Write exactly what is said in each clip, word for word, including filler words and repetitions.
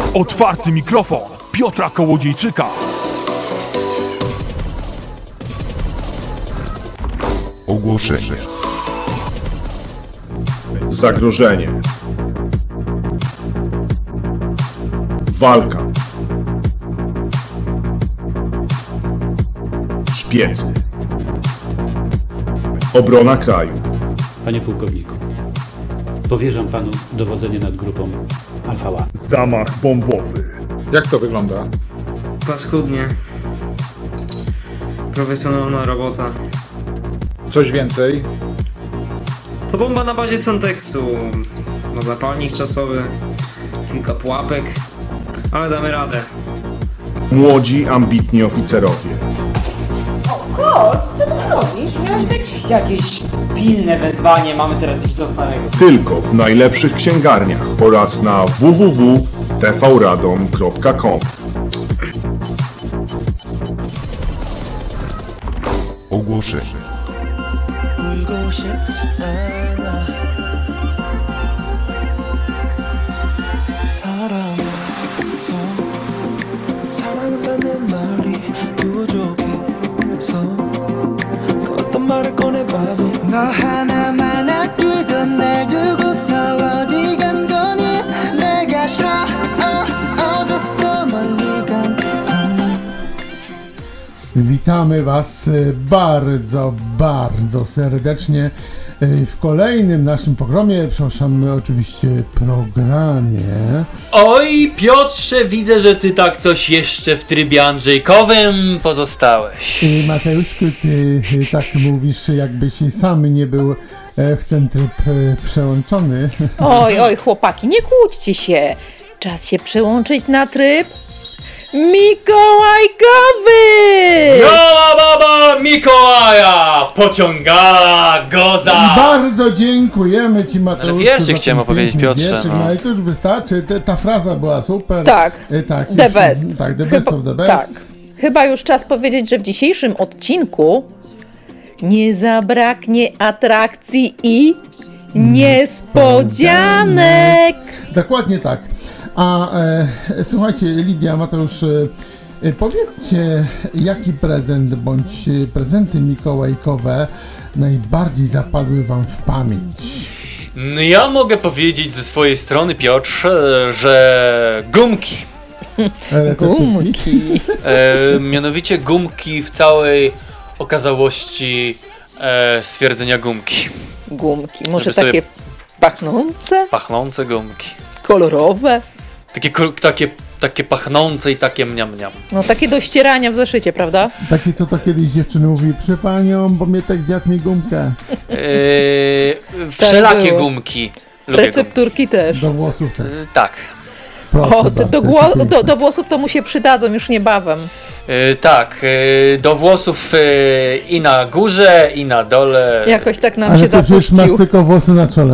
Otwarty mikrofon Piotra Kołodziejczyka. Ogłoszenie. Zagrożenie. Walka. Szpiec. Obrona kraju. Panie pułkowniku, powierzam panu dowodzenie nad grupą Alfa. Zamach bombowy. Jak to wygląda? Paskudnie. Profesjonalna robota. Coś więcej? To bomba na bazie Sentexu. No zapalnik czasowy, kilka pułapek, ale damy radę. Młodzi, ambitni oficerowie. O, co ty robisz? Miałeś być jakieś pilne wezwanie, mamy teraz iść do starego. Tylko w najlepszych księgarniach oraz na w w w kropka t v radom kropka com. Ogłoszenie. 울고 싶지 않아 사랑해서 사랑한다는 말이 부족해서 그 어떤 말을 꺼내봐도 너 하나만 아끼던 날 두고서 어디 간 거니 내가 싫어 어, 어디서 멀리 간 거니. Witamy Was bardzo, bardzo serdecznie w kolejnym naszym programie, przepraszam, oczywiście programie. Oj, Piotrze, widzę, że ty tak coś jeszcze w trybie Andrzejkowym pozostałeś. Mateuszku, ty tak mówisz, jakbyś sam nie był w ten tryb przełączony. Oj, oj, chłopaki, nie kłóćcie się. Czas się przełączyć na tryb mikołajkowy! Gola baba Mikołaja pociągała goza! Bardzo dziękujemy Ci, Mateuszku. Ale wierszyk za chciałem ten opowiedzieć, piękny Piotrze, wierszyk. no. No ale to już wystarczy, te, ta fraza była super. Tak, E, tak the już, best. Tak, the best Chyba, of the best. tak. Chyba już czas powiedzieć, że w dzisiejszym odcinku nie zabraknie atrakcji i niespodzianek. Dokładnie tak. A e, słuchajcie, Lidia, Mateusz, e, powiedzcie, jaki prezent bądź prezenty mikołajkowe najbardziej zapadły Wam w pamięć? No ja mogę powiedzieć ze swojej strony, Piotrze, że gumki. Gumki. E, mianowicie gumki w całej okazałości e, stwierdzenia gumki. Gumki, może Żeby sobie- takie pachnące, Pachnące gumki. kolorowe, Takie, ko- takie, takie pachnące i takie mniam mniam. no takie do ścierania w zeszycie, prawda? Takie, co to kiedyś dziewczyny mówi, przy panią, bo mnie tak zjadł mi gumkę. E, wszelakie było. gumki. Lubię Recepturki też. Do włosów też. gumki. E, tak. Proszę O, do, bardzo, do, gło- piękne. do, do włosów to mu się przydadzą już niebawem. E, tak, e, do włosów e, i na górze, i na dole. Jakoś tak nam Ale się to przecież masz zapuścił. tylko włosy na czole.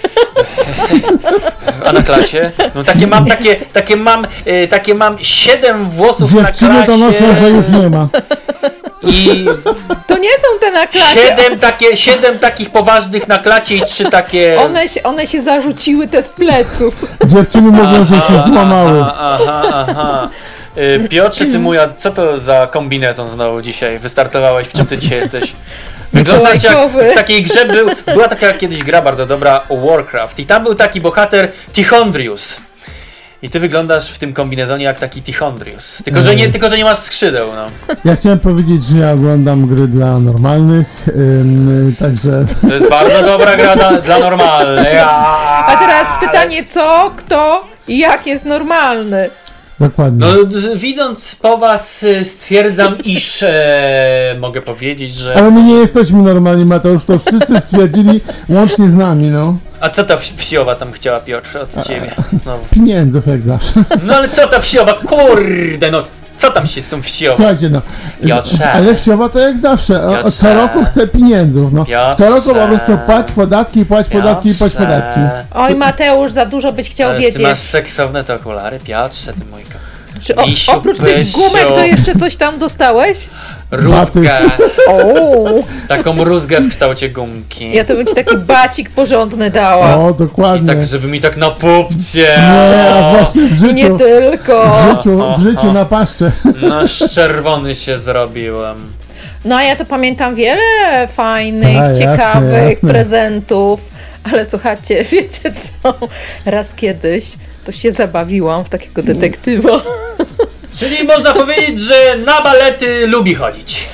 A na klacie? No takie mam, takie, takie mam, e, takie mam siedem włosów na Dziewczyny klacie. donoszą, że już nie ma. I To nie są te na klacie. siedem, takie, siedem takich poważnych na klacie i trzy takie... One się, one się zarzuciły te z pleców. Dziewczyny mówią, że się złamały. Aha, aha, aha. E, Piotrze, ty mój, a co to za kombinezon znowu dzisiaj? Wystartowałeś, w czym ty dzisiaj jesteś? Wyglądasz jak Mikołajkowy. w takiej grze był, była taka kiedyś gra bardzo dobra, Warcraft, i tam był taki bohater Tichondrius. I ty wyglądasz w tym kombinezonie jak taki Tichondrius. Tylko, że nie, tylko, że nie masz skrzydeł, no. Ja chciałem powiedzieć, że ja oglądam gry dla normalnych, ym, także... To jest bardzo dobra gra dla, dla normalnych. A teraz pytanie, co, kto i jak jest normalny? Dokładnie. No, d- widząc po was, y, stwierdzam, iż e, mogę powiedzieć, że... Ale my nie jesteśmy normalni, Mateusz, to wszyscy stwierdzili, łącznie z nami, no. A co ta wsi- wsiowa tam chciała, Piotrze, od ciebie? Znowu. Pieniędzów jak zawsze. No ale co ta wsiowa, kurde, no co tam się z tą wsiową? Słuchajcie, no. Piotrze. Ale wsiowa to jak zawsze, o, o, co Piotrze. roku chce pieniędzów, no. Piotrze. Co roku po prostu płać podatki, płać podatki i płać Piotrze. podatki. Oj, Mateusz, za dużo byś chciał Ależ wiedzieć. ty masz seksowne te okulary, Piotrze, ty mój ko- Czy o, Misiu, oprócz tych Pysio. gumek to jeszcze coś tam dostałeś? Rózgę. O, Taką rózgę w kształcie gumki. ja to bym ci taki bacik porządny dała. O, I dokładnie. tak, żeby mi tak na pupcie. Nie, a właśnie w I nie życiu, tylko. w życiu, w życiu na paszczę. No, czerwony się zrobiłem. No a ja to pamiętam wiele fajnych, A, jasne, ciekawych jasne. prezentów, ale słuchajcie, wiecie co? Raz kiedyś to się zabawiłam w takiego detektywa. Czyli można powiedzieć, że na balety lubi chodzić.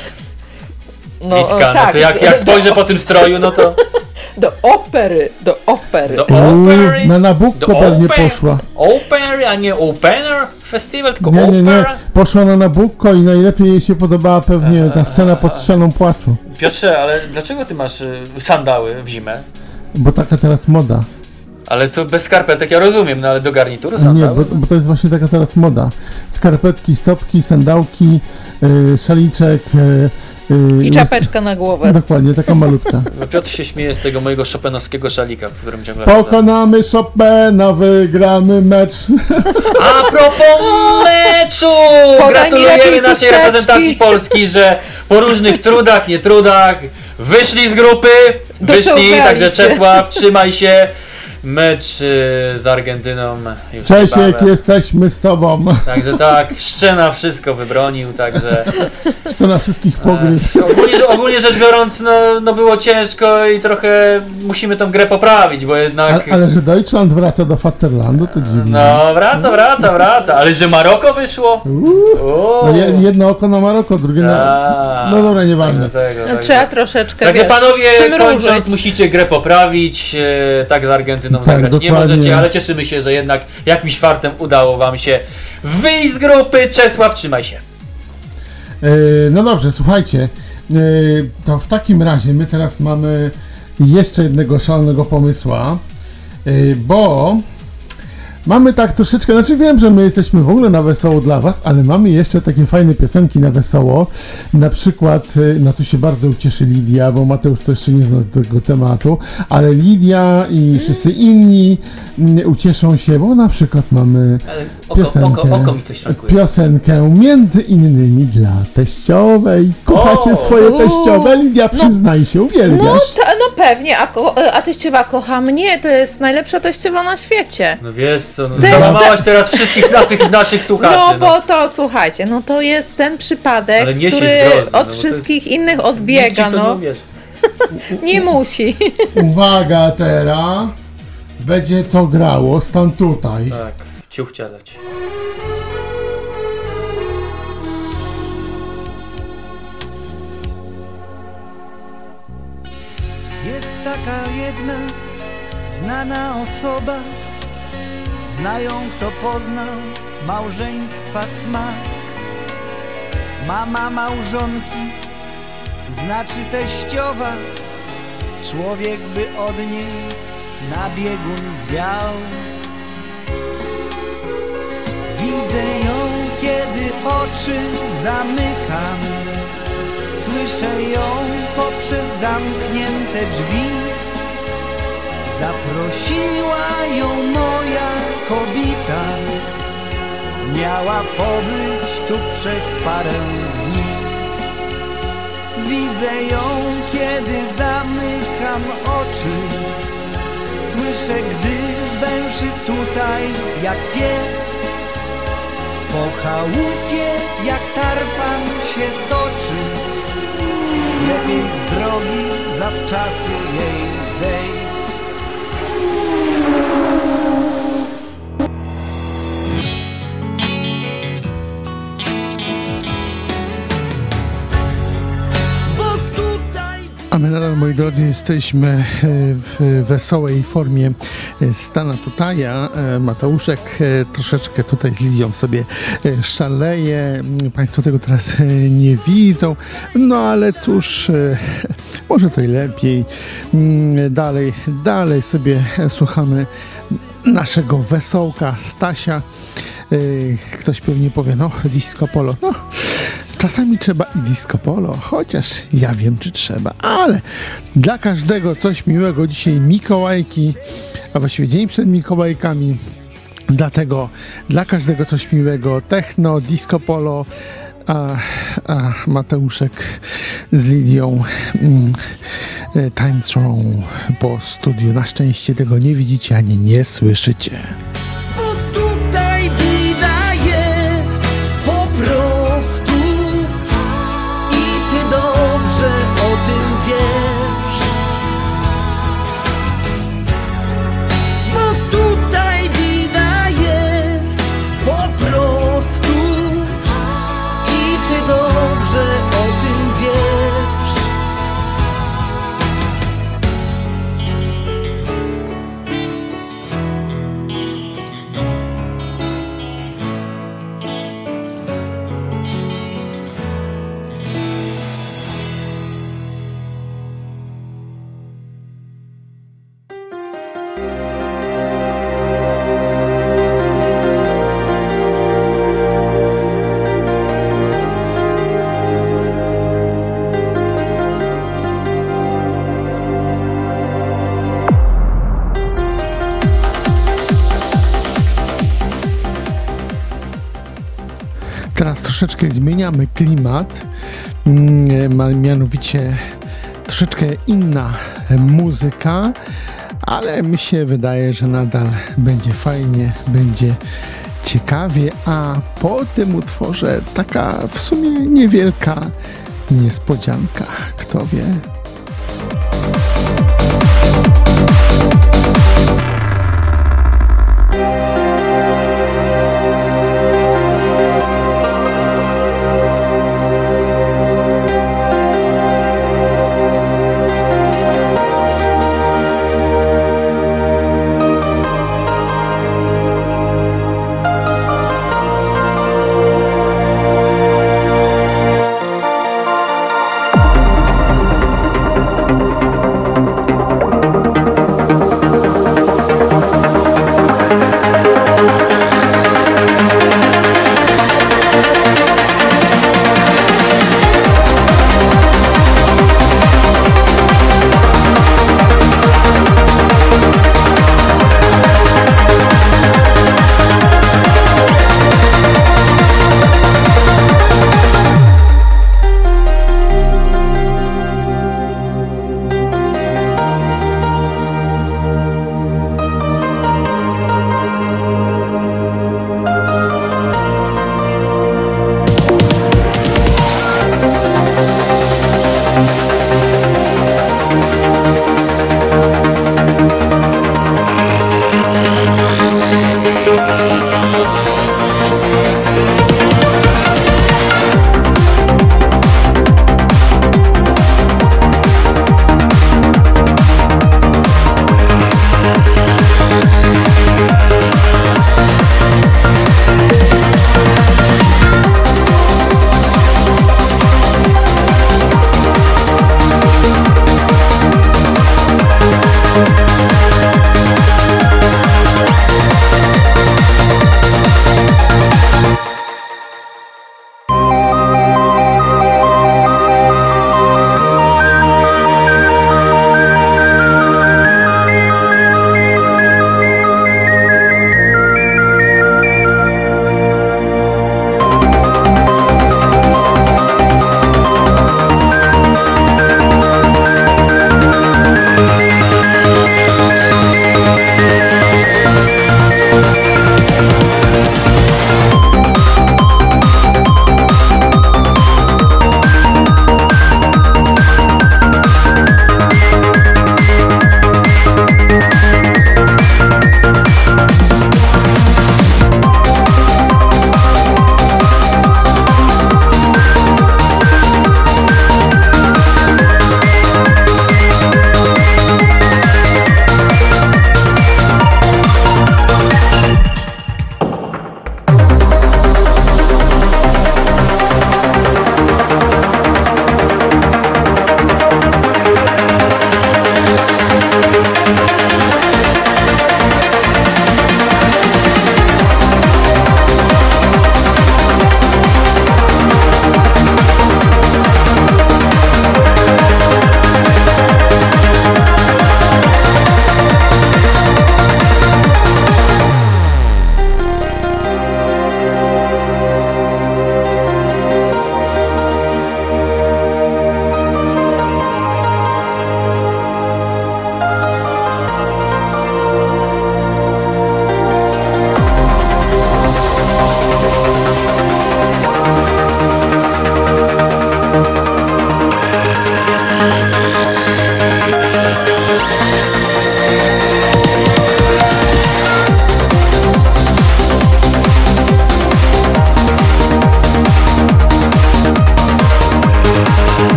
No, Witka, no tak, to jak, jak spojrzę po tym stroju, no to do opery, do opery. do Uuu, opery, na Nabucco do pewnie oper- poszła. Opery, a nie opener festival, tylko Nie, nie, nie. opera. Poszła na Nabucco i najlepiej jej się podobała pewnie ta scena pod ścianą płaczu. Piotrze, ale dlaczego ty masz y, sandały w zimę? Bo taka teraz moda. Ale to bez skarpetek ja rozumiem, no ale do garnituru Nie, sandały? bo, bo to jest właśnie taka teraz moda. Skarpetki, stopki, sandałki, yy, szaliczek. Yy, yy, I czapeczka na głowę. Dokładnie, taka malutka. No Piotr się śmieje z tego mojego chopinowskiego szalika, w którym ciągle chodzę. Pokonamy Chopina, wygramy mecz. A propos meczu! Podaj mi Gratulujemy lepiej naszej chusteczki. reprezentacji Polski, że po różnych trudach, nie trudach wyszli z grupy, wyszli, Doczołgali także się. Czesław, trzymaj się. Mecz y, z Argentyną już Czesiek, niebawem. jesteśmy z tobą. Także tak, Szczena wszystko wybronił, także Chcę na wszystkich pogryz. e, ogólnie, ogólnie rzecz biorąc, no, no było ciężko i trochę musimy tą grę poprawić, bo jednak... Ale, ale że Deutschland wraca do Vaterlandu, to dziwne. No wraca, wraca, wraca, ale że Maroko wyszło? Uuu. No, je, jedno oko na Maroko, drugie na... Tak. No dobra, nieważne. Tego, No, także- trzeba troszeczkę, Także wiesz, panowie, przymrużyć. kończąc, musicie grę poprawić, e, tak z Argentyną Tak, zagrać nie dokładnie. możecie, ale cieszymy się, że jednak jakimś fartem udało wam się wyjść z grupy. Czesław, trzymaj się. E, no dobrze, słuchajcie, e, to w takim razie my teraz mamy jeszcze jednego szalonego pomysła, e, bo mamy tak troszeczkę, znaczy wiem, że my jesteśmy w ogóle na wesoło dla was, ale mamy jeszcze takie fajne piosenki na wesoło, na przykład, e, no tu się bardzo ucieszy Lidia, bo Mateusz to jeszcze nie zna tego tematu, ale Lidia i wszyscy inni mm, ucieszą się, bo na przykład mamy Oko, piosenkę, oko, oko mi coś szwankuje. piosenkę między innymi dla teściowej. Kochacie O! swoje teściowe? Lidia, przyznaj się, No, uwielbiasz. ta, no pewnie, a, ko, a teściowa kocha mnie, to jest najlepsza teściowa na świecie. No wiesz co, no, Ty- załamałaś teraz wszystkich naszych, naszych słuchaczy. No No, bo to, słuchajcie, no to jest ten przypadek, Ale nie się który zgrozy, no od bo to wszystkich innych Nikt odbiega, ci w to no. nie uwierzy. Nie musi. Uwaga teraz, będzie co grało, stąd tutaj. Tak, ciuch cieleć. Jest taka jedna znana osoba, znają kto poznał małżeństwa smak. Mama małżonki, znaczy teściowa, człowiek by od niej na biegun zwiał. Widzę ją, kiedy oczy zamykam, słyszę ją poprzez zamknięte drzwi. Zaprosiła ją moja kobita, miała pobyć tu przez parę dni. Widzę ją, kiedy zamykam oczy, słyszę, gdy węszy tutaj jak pies. Po chałupie jak tarpan się toczy, lepiej z drogi zawczasu jej zejść. A my nadal, moi drodzy, jesteśmy e, w wesołej formie e, Stana Tutaja. E, Mateuszek e, troszeczkę tutaj z Lidią sobie e, szaleje. Mm, Państwo tego teraz e, nie widzą. No ale cóż, e, może to i lepiej. Mm, Dalej, dalej sobie e, słuchamy naszego wesołka Stasia. E, Ktoś pewnie powie, no disco polo. No, czasami trzeba i disco polo, chociaż ja wiem, czy trzeba, ale dla każdego coś miłego. Dzisiaj Mikołajki, a właściwie dzień przed Mikołajkami. Dlatego dla każdego coś miłego, techno, disco polo, a, a Mateuszek z Lidią mm, tańczą po studiu. Na szczęście tego nie widzicie ani nie słyszycie. Bo tutaj bida jest po prostu i ty dobrze o tym wiesz. Bo tutaj bida jest po prostu i ty dobrze o tym wiesz. Teraz troszeczkę zmieniamy klimat, mm, mianowicie troszeczkę inna muzyka, ale mi się wydaje, że nadal będzie fajnie, będzie ciekawie, a po tym utworze taka w sumie niewielka niespodzianka, kto wie.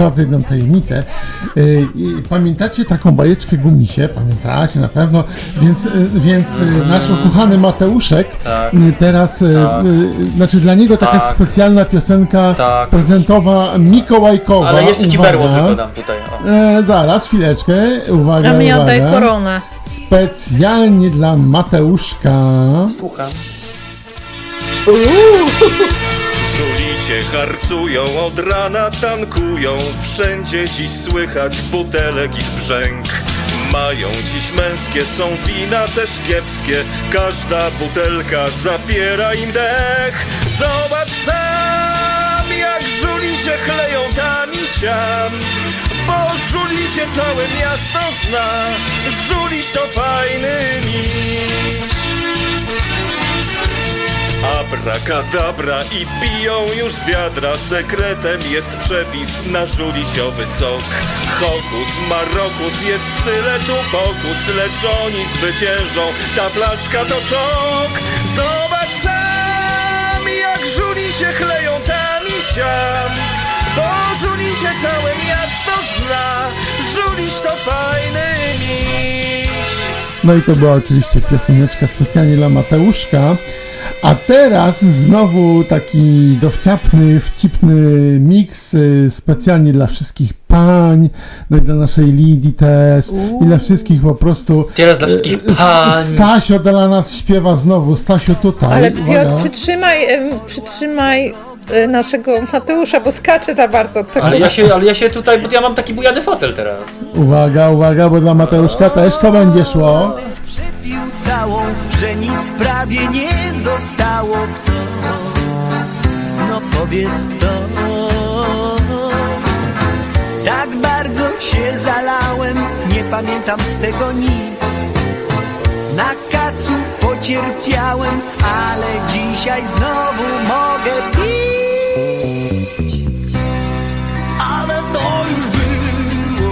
zdradzę jedną tajemnicę. Yy, i pamiętacie taką bajeczkę Gumisie? Pamiętacie na pewno. Więc, yy, więc yy, nasz ukochany Mateuszek Tak. yy, teraz, yy, Tak. yy, znaczy dla niego taka Tak. specjalna piosenka Tak. prezentowa Mikołajkowa. Ale jeszcze ci Uwaga. berło tylko dam tutaj. O. E, zaraz, chwileczkę. Uwaga, A mi oddaj uwaga. koronę. Specjalnie dla Mateuszka. Słucham. Żulisie harcują, od rana tankują, wszędzie dziś słychać butelek ich brzęk. Mają dziś męskie, są wina też kiepskie, każda butelka zabiera im dech. Zobacz sam, jak żulisie chleją tam i siam, bo żulisie całe miasto zna, żuliś to fajny miś. Abracadabra i piją już z wiadra, sekretem jest przepis na żulisiowy sok. Hokus marokus, jest tyle tu pokus, lecz oni zwyciężą, ta flaszka to szok. Zobacz sam, jak żulisie chleją tam i siam, bo żulisie całe miasto zna, żuliś to fajny miś. No i to była oczywiście pioseneczka specjalnie dla Mateuszka. A teraz znowu taki dowciapny, wcipny miks y, specjalnie dla wszystkich pań, no i dla naszej Lidii też, Uuu. i dla wszystkich po prostu. Teraz dla wszystkich y, pań. Stasio dla nas śpiewa znowu, Stasio tutaj. Ale uwaga. Piotr, przytrzymaj, em, przytrzymaj e, naszego Mateusza, bo skacze za bardzo od tego. Ale ja się, ale ja się tutaj, bo ja mam taki bujany fotel teraz. Uwaga, uwaga, bo dla Mateuszka też to będzie szło. Przepił całą, że nic prawie nie zostało. Kto? No powiedz kto? Tak bardzo się zalałem, nie pamiętam z tego nic. Na kacu pocierpiałem, ale dzisiaj znowu mogę pić. Ale to już było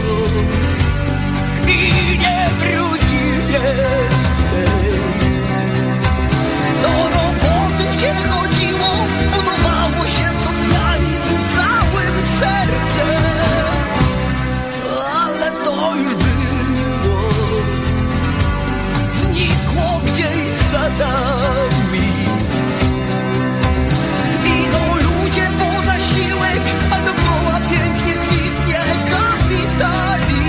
i nie wróci więcej. Do roboty się chodziło, budowało się socjalizm całym sercem. Ale to już było, znikło gdzieś za nami. Idą ludzie po zasiłek, a dookoła pięknie kwitnie kapitalizm.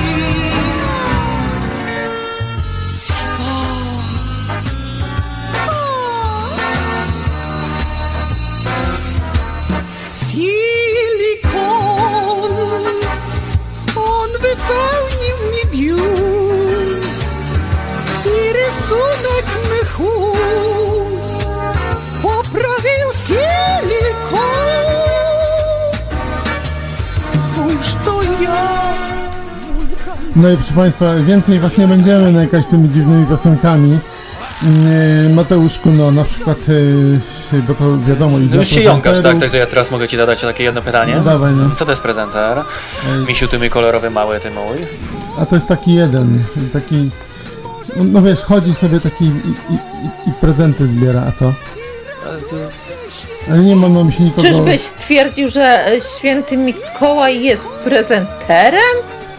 Silikon, on wypełnił mi biust i rysunek mych ust poprawił silikon. Spójrz, to ja. No i proszę Państwa, więcej was nie będziemy nękać tymi dziwnymi piosenkami. Yy, Mateuszku, no na przykład, yy, bo to wiadomo... i No dla już się jąkasz, tak? prezenterów. Także ja teraz mogę ci zadać takie jedno pytanie. No dawaj, no. Co to jest prezenter? Ej. Misiu, ty mój kolorowy mały, ty mój. A to jest taki jeden, taki... No, no wiesz, chodzi sobie taki i, i, i, i prezenty zbiera, a co? Ale nie mam na myśli nikogo... Czyżbyś stwierdził, że e, święty Mikołaj jest prezenterem?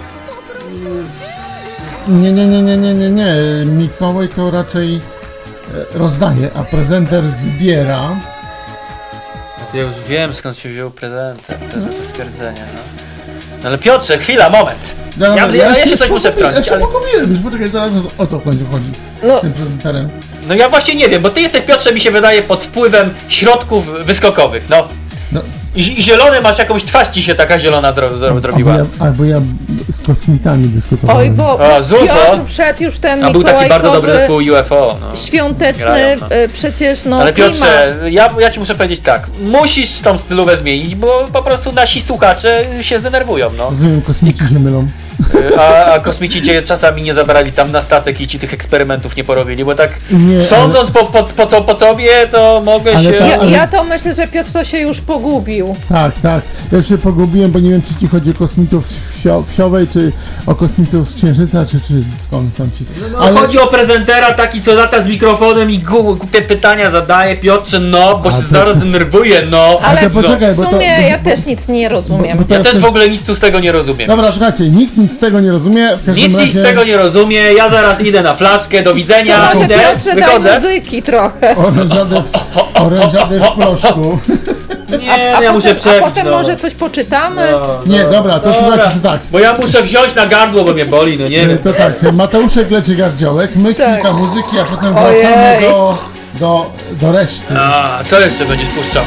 Nie, nie, nie, nie, nie, nie, nie. Mikołaj to raczej e, rozdaje, a prezenter zbiera. Ja już wiem, skąd się wziął prezenter. To jest stwierdzenie, no. No ale Piotrze, chwila, moment. Ja, ja, ja, ja się coś muszę wtrącić, Ja się ale... pogubiłem, już poczekaj, zaraz o co chodzi, chodzi No. z tym prezenterem. No ja właśnie nie wiem, bo ty jesteś, Piotrze, mi się wydaje, pod wpływem środków wyskokowych, no. No. I, i zielony masz, jakąś twarz ci się taka zielona zro, zro, zrobiła. Albo ja, albo ja z kosmitami dyskutowałem. Oj, bo O, Zuzo. Piotr wszedł już ten A był taki bardzo dobry Mikołajkowy, zespół U F O, no. świąteczny, Grają, no. e, przecież no Ale klimat. Piotrze, ja, ja ci muszę powiedzieć tak, musisz tą stylówę zmienić, bo po prostu nasi słuchacze się zdenerwują, no. Rozumiem, kosmici się mylą. Y, A, a kosmici cię czasami nie zabrali tam na statek i ci tych eksperymentów nie porobili, bo tak Nie, sądząc po, po, po, to, po tobie, to mogę Ale się... ta- Ja, ja to myślę, że Piotr to się już pogubił. Tak, tak. Ja już się pogubiłem, bo nie wiem, czy ci chodzi o kosmitów z wsio, wsiowej, czy o kosmitów z Księżyca, czy, czy skąd tam ci. No, chodzi o prezentera taki, co lata z mikrofonem i gu- głupie pytania zadaje, Piotrze, no, bo A się to- zaraz denerwuje, no. Ale to poczekaj, w bo to- sumie bo- ja też nic nie rozumiem. bo to Ja jest też w też- ogóle nic tu z tego nie rozumiem. Dobra, słuchajcie, nikt nic z tego nie rozumie. W każdym Nic, razie... nic z tego nie rozumie, ja zaraz idę na flaszkę, do widzenia, Może idę, Piotrze daj wychodzę. muzyki trochę. Orężadę w, orężadę w proszku. Nie, A, ja muszę potem, a przebić, potem no. może coś poczytamy? No, Nie, dobra, to słuchajcie, to tak. Bo ja muszę wziąć na gardło, bo mnie boli, no nie E, wiem. To tak, Mateuszek leczy gardziołek, my Tak. kilka muzyki, a potem Ojej. wracamy do, do, do reszty. A, co jeszcze będziesz puszczał?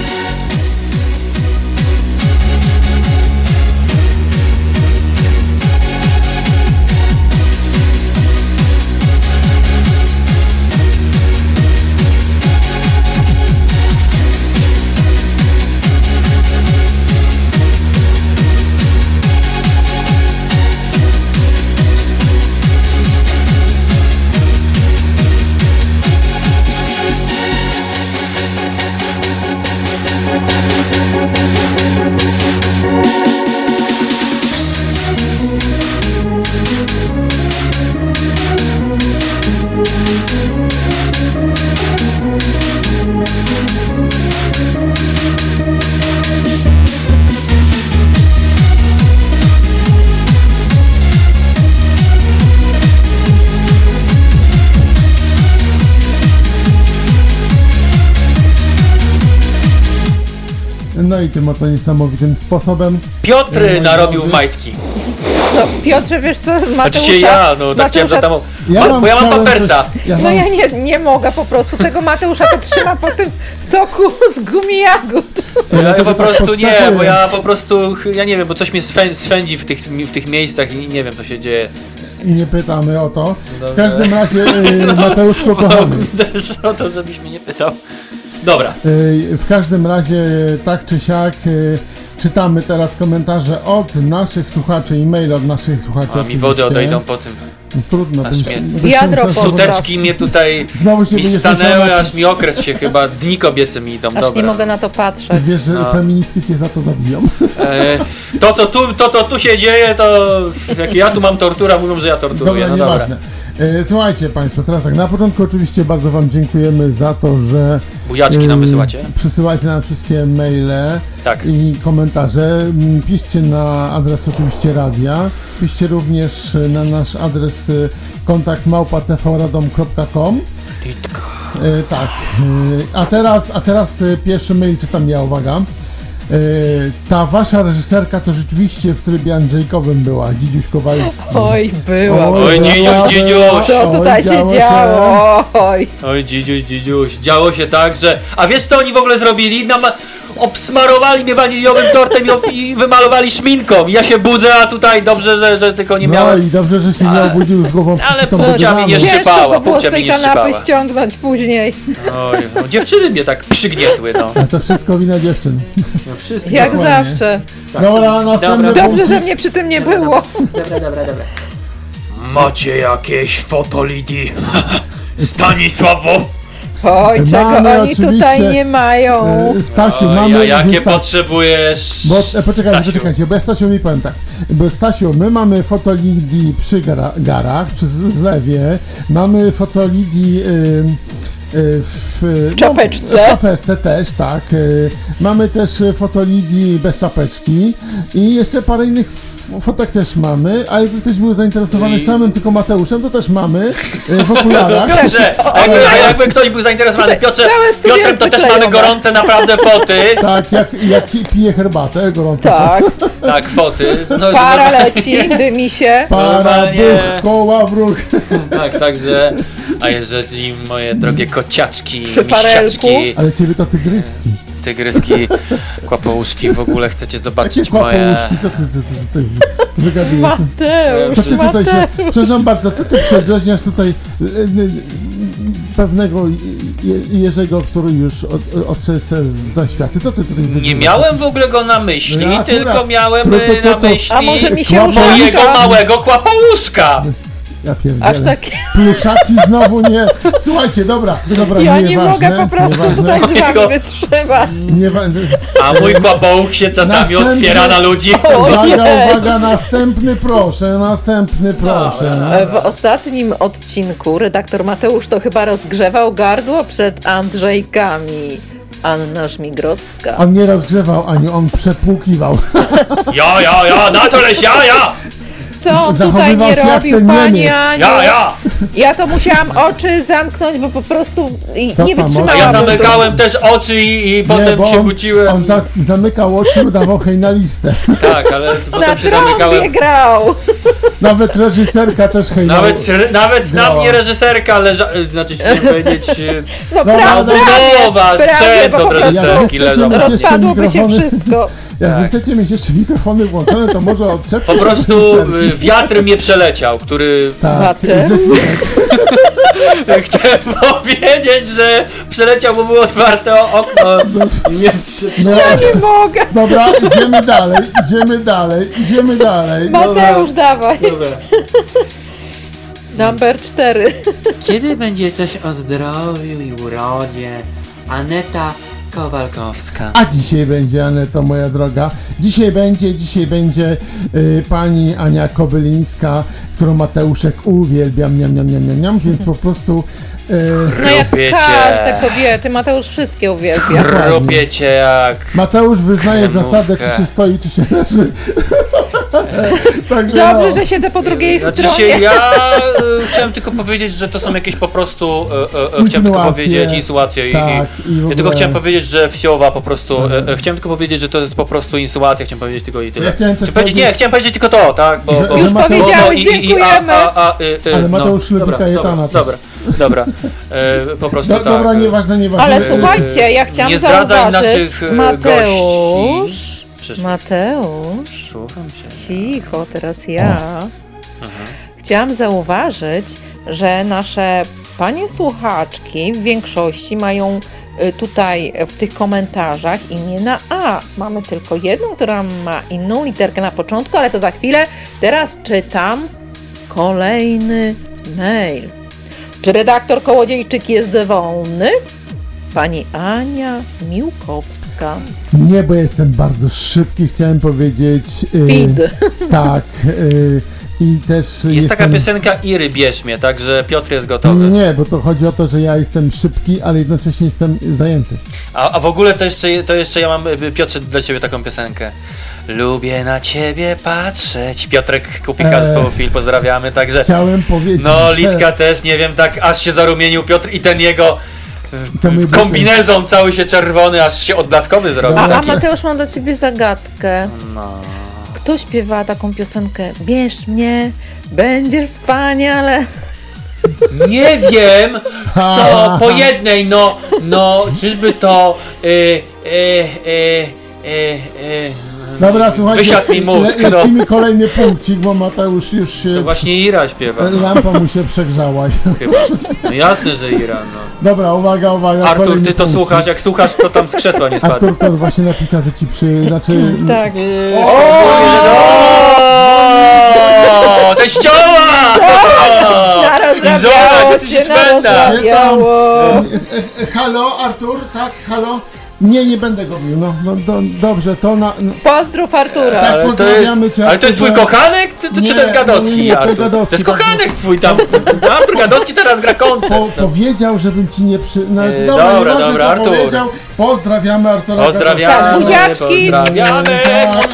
No i tym oto niesamowitym sposobem. Piotr Moi narobił drodzy. w majtki. No, Piotrze, wiesz co, Mateusza... Znaczy się ja, no tak chciałem, że tam... Ja Ma, bo ja mam chciałem pampersa. coś- ja No mam- ja nie, nie mogę po prostu, tego Mateusza to trzyma po tym soku z gumi jagód. Ja Ja tego po tak prostu nie, podskakuję. bo ja po prostu, ja nie wiem, bo coś mnie swę, swędzi w tych, w tych miejscach i nie wiem, co się dzieje. Nie pytamy o to. W Dobrze. każdym razie, y, Mateuszku kochany. Też o to, żebyś mnie nie pytał. Dobra. Y, W każdym razie, tak czy siak, y, czytamy teraz komentarze od naszych słuchaczy i maile od naszych słuchaczy. A mi oczywiście. wody odejdą po tym. Trudno, Aż byś- mnie- byś Wiadro musiał- Suteczki mnie tutaj Znowu się mi będziesz stanęły, musiał aż mi okres się chyba, dni kobiece mi idą, Aż nie dobra. mogę na to patrzeć. Wiesz, że No. feministki cię za to zabiją. E, to, co tu, to, co tu się dzieje, to jak ja tu mam tortura, mówią, że ja torturuję, Dobra, no dobra. nieważne. E, Słuchajcie Państwo, teraz tak, na początku oczywiście bardzo Wam dziękujemy za to, że Buziaczki nam e, wysyłacie? Przysyłacie nam wszystkie maile Tak. i komentarze. M, Piszcie na adres oczywiście radia. Piszcie również na nasz adres e, kontakt małpa t v radom kropka com. E, tak. E, a teraz, a teraz e, pierwszy mail czytam ja, uwaga. E, ta wasza reżyserka to rzeczywiście w trybie Andrzejkowym była, Dzidziuś Kowalski. Oj, była. Oj, Dzidziuś, była, Dzidziuś. była. Co Oj, tutaj się działo? Oj. Oj, dzidziuś, dzidziuś, działo się tak, że... A wiesz co oni w ogóle zrobili? Nam obsmarowali mnie waniliowym tortem i, ob... i wymalowali szminką. I ja się budzę, a tutaj dobrze, że, że tylko nie No miałem... i dobrze, że się nie obudził z głową Ale przysytą płcia do mi nie dywanu. szczypała, Ciężko go było z płcia mi tej nie kanapy szczypała. ściągnąć później. Oj, no, dziewczyny mnie tak przygnietły, no. A to wszystko wina dziewczyn. Jak Dokładnie. zawsze. Dobra, następny Dobra. Dobrze, punkt. że mnie przy tym nie było. Macie jakieś fotolidi? Stanisławo? Oj, czego Mamy oni oczywiście, tutaj nie mają. E, Stasiu, Oj, mamy... a jakie więc tak, potrzebujesz, Bo, e, poczekajcie, Stasiu? poczekajcie, bo ja Stasiu mi powiem tak. Bo Stasiu, my mamy fotolidi przy gara, garach, przy z- zlewie, mamy fotolidi... Y, y, w, W czapeczce. No, w czapeczce też, tak. Y, mamy też y, fotolidi bez czapeczki i jeszcze parę innych f- fotek też mamy, a jakby ktoś był zainteresowany I- samym tylko Mateuszem, to też mamy y, w okularach. Piotrze, a jakby, a jakby ktoś był zainteresowany Piotrze, Całe studio Piotrem, jest to też wyklejone. mamy gorące naprawdę foty. Tak, jak, jak pije herbatę gorąco. Tak, Tak, foty. No, para no, leci, dymi się. Para, Normalnie. buch, koła w ruch. Tak, także. A jeżeli moje drogie kociaczki, Przy farelku. miściaczki, Ale ciebie to tygryski. tygryski, kłapouszki, w ogóle chcecie Jakie zobaczyć moje. kłapouszki, co ty, ty, ty, ty, ty wygadujesz? Mateusz, Co ty tutaj się... Mateusz. Przepraszam bardzo, co ty przedrzeźniasz tutaj... e, e, pewnego Je- Jerzego, który już od, odszedł w zaświaty. Co ty tutaj Nie wydzielasz? miałem w ogóle go na myśli, No ja tylko akurat- miałem to- to- e, to- na to- myśli A może mi się Kłamał mojego użarza? małego kłapołuszka. Ja pierdzielę. Aż takie. Pluszaki znowu nie. Słuchajcie, dobra, dobra, Ja nie nieważne, mogę po prostu nieważne. tutaj z Mojego- wami wytrzymać. Nie wa- A mój kłapołuk się czasami Następny- otwiera na ludzi. Uwaga, Ojej. uwaga, następny proszę, następny proszę. E, W ostatnim odcinku redaktor Mateusz to chyba rozgrzewał gardło przed Andrzejkami. Anna Żmigrodzka. On nie rozgrzewał, Aniu, on przepłukiwał. Ja, ja, ja, na to leś, ja, ja! Co on tutaj zachowywał nie się jak robił, ten pani Niemiec. Aniu? Ja, ja! Ja to musiałam oczy zamknąć, bo po prostu i- Co nie pan wytrzymałam. A ja może? zamykałem też oczy i, i potem bo się on, budziłem. on za, zamykał oczy i udawał hej na listę. Tak, ale Na potem się trąbie zamykałem. grał. Nawet reżyserka też hej na Nawet, nawet na grała. mnie reżyserka leża... Znaczy, chciałem powiedzieć... e, No Dobra, prawda, Budowa, prawie, sprzęt bo po od prostu reżyserki Jak leżał. chcecie mieć jeszcze rozpadłoby się mikrofony- wszystko. Jak wy Tak. chcecie mieć jeszcze mikrofony włączone, to może odszedł. Po prostu y, wiatr mnie przeleciał, który... Tak, Watem? ze- Chciałem powiedzieć, że przeleciał, bo było otwarte o- okno. I mnie prze... no, Ja nie mogę. dobra, idziemy dalej, idziemy dalej, idziemy dalej. Mateusz, dawaj. Dobra. Number cztery. Kiedy będzie coś o zdrowiu i urodzie? Aneta Kowalkowska. A dzisiaj będzie, Aneto, moja droga. Dzisiaj będzie, dzisiaj będzie y, pani Ania Kobylińska, którą Mateuszek uwielbia, miam, miam, miam, miam, miam, więc po prostu... Y, No jak Chrupiecie. każde kobiety, Mateusz wszystkie uwielbia. Chrupiecie jak... Mateusz wyznaje Kremówkę. zasadę, czy się stoi, czy się leży. Także Dobrze, no. że siedzę po drugiej Znaczy stronie. się, ja y, chciałem tylko powiedzieć, że to są jakieś po prostu, y, y, y, chciałem tylko Insynuacje. powiedzieć, insynuacje i, Tak, i, i w ja tylko ogóle- chciałem powiedzieć, że wsiowa po prostu, y, y, chciałem tylko powiedzieć, że to jest po prostu insynuacja, chciałem powiedzieć tylko i tyle. Ja chciałem też Czy powiedzieć, nie, powiedzieć- chciałem powiedzieć tylko to, tak, bo... Że- bo Już że Mateusz- powiedziałeś, i- i- i- dziękujemy. A, a, a, y, y, Ale Mateusz lubi dobra, Kajetana dobra, też. dobra, dobra, y, po prostu Do, tak. dobra, y, nieważne, nieważne. Ale Yy, słuchajcie, ja chciałam nie zdradzaj zauważyć, naszych, y, Mateusz, gości. Przyszło. Mateusz, Słucham cię. cicho, teraz ja. Chciałam zauważyć, że nasze panie słuchaczki w większości mają y, tutaj w tych komentarzach imię na A. Mamy tylko jedną, która ma inną literkę na początku, ale to za chwilę. Teraz czytam kolejny mail. Czy redaktor Kołodziejczyk jest wolny? Pani Ania Miłkowska. Nie, bo jestem bardzo szybki, chciałem powiedzieć. Speed. Y, tak. Y, I też Jest jestem... taka piosenka Iry Bierz mnie, także Piotr jest Nie, gotowy. nie, bo to chodzi o to, że ja jestem szybki, ale jednocześnie jestem zajęty. A, a w ogóle to jeszcze, to jeszcze ja mam, y, Piotrze, dla ciebie taką piosenkę. Lubię na ciebie patrzeć. Piotrek Kupika z Eee. Połofil, pozdrawiamy, także... Chciałem powiedzieć, No, że- Litka też, nie wiem, tak aż się zarumienił Piotr i ten jego y, To mój kombinezon cały się czerwony, aż się odblaskowy zrobił. A, a taki. Mateusz, mam do ciebie zagadkę. No. Kto śpiewa taką piosenkę? Bierz mnie, będziesz wspaniale. Nie wiem, kto po jednej, no, no, czyżby to y, y, y, y, y, Dobra, słuchajcie, wysiadł mi mózg, le, no. lecimy kolejny punkcik, bo Mateusz już się... To właśnie Ira śpiewa. No. Lampa mu się przegrzała. Chyba. No jasne, że Ira, no. Dobra, uwaga, uwaga. Artur, kolejny ty to punkcik. słuchasz, jak słuchasz, to tam z krzesła nie spadnie. Artur to właśnie napisał, że ci przy... Znaczy... Tak. O, teściowa! I żona, gdzie ty się spędza? narozrabiało. E, e, Halo, Artur, tak, halo? Nie, nie będę go bił, no, no do, dobrze, to na... No, Pozdrów Artura. tak, Ale to jest, pozdrawiamy cię, ale to jest twój Arturze. kochanek, czy, czy Nie, to jest Gadowski, nie, nie, to Artur? Gadowski, To jest tak. kochanek twój tam. Artur Gadowski teraz gra koncert. Po, powiedział, żebym ci nie przy... No, E, dobra, dobra, nieważne, dobra, co Artur. powiedział. Pozdrawiamy Artura Pozdrawiamy, Tak, buziaczki. pozdrawiamy. Tak.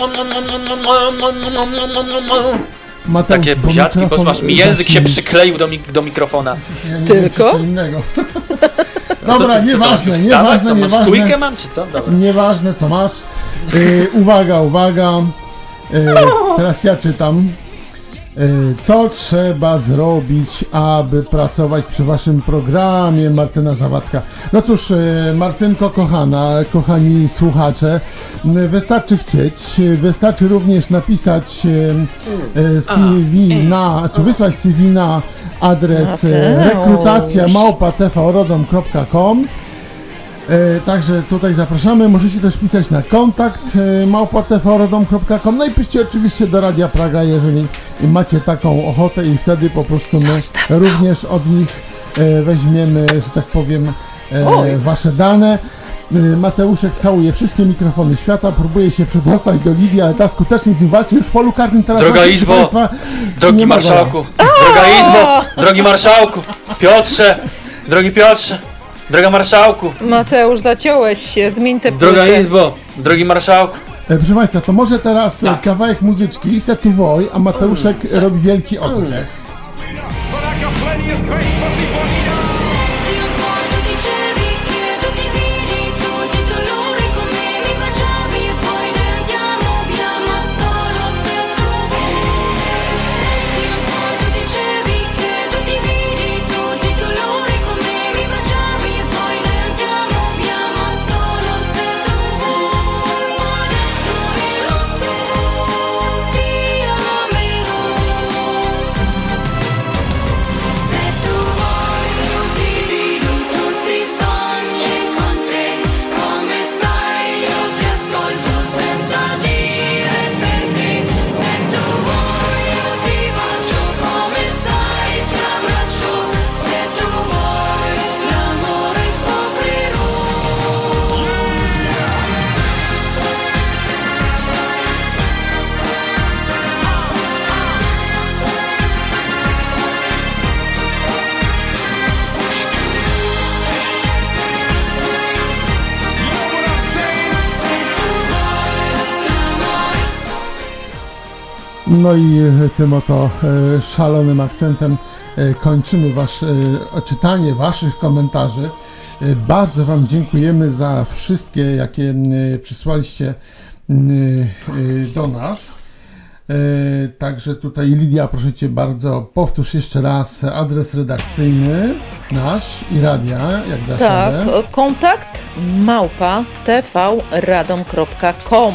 Mateusz, Takie bo buziaczki, mikrofon posłasz mi język się zacznij. przykleił do, mik do mikrofona. Ja nie Tylko? wiem, czy co innego. Co Dobra, ty- co, to masz nieważne, wstawać? nieważne, To masz nieważne. stójkę mam, czy co? Dobra. Nieważne co masz. Yy, uwaga, uwaga. Yy, teraz ja czytam. Yy, co trzeba zrobić, aby pracować przy waszym programie, Martyna Zawadzka? No cóż, yy, Martynko kochana, kochani słuchacze, yy, wystarczy chcieć, yy, wystarczy również napisać yy, yy, C V na, czy wysłać C V na adres e, rekrutacja małpa t v rodom kropka com. E, także tutaj zapraszamy, możecie też pisać na kontakt e, małpa t v rodom kropka com. No i piszcie oczywiście do Radia Praga, jeżeli macie taką ochotę i wtedy po prostu my również od nich e, weźmiemy, że tak powiem, e, wasze dane. Mateuszek całuje wszystkie mikrofony świata, próbuje się przedostać do Lidii, ale ta skutecznie z nim walczy już w polu karnym teraz. Droga Izbo, Państwa, drogi marszałku, droga Izbo, drogi marszałku, Piotrze, drogi Piotrze, droga marszałku. Mateusz, zaciąłeś się, zmień te płyty. Droga Izbo, drogi marszałku. E, proszę Państwa, to może teraz tak. kawałek muzyczki, Setu Woj, a Mateuszek mm. robi wielki oddech. No i tym oto e, szalonym akcentem e, kończymy wasze e, czytanie waszych komentarzy. E, bardzo wam dziękujemy za wszystkie, jakie e, przysłaliście e, e, do nas. E, także tutaj Lidia, proszę cię bardzo, powtórz jeszcze raz adres redakcyjny nasz i radia, jak dasz Tak, radę. kontakt małpa t v radom kropka com.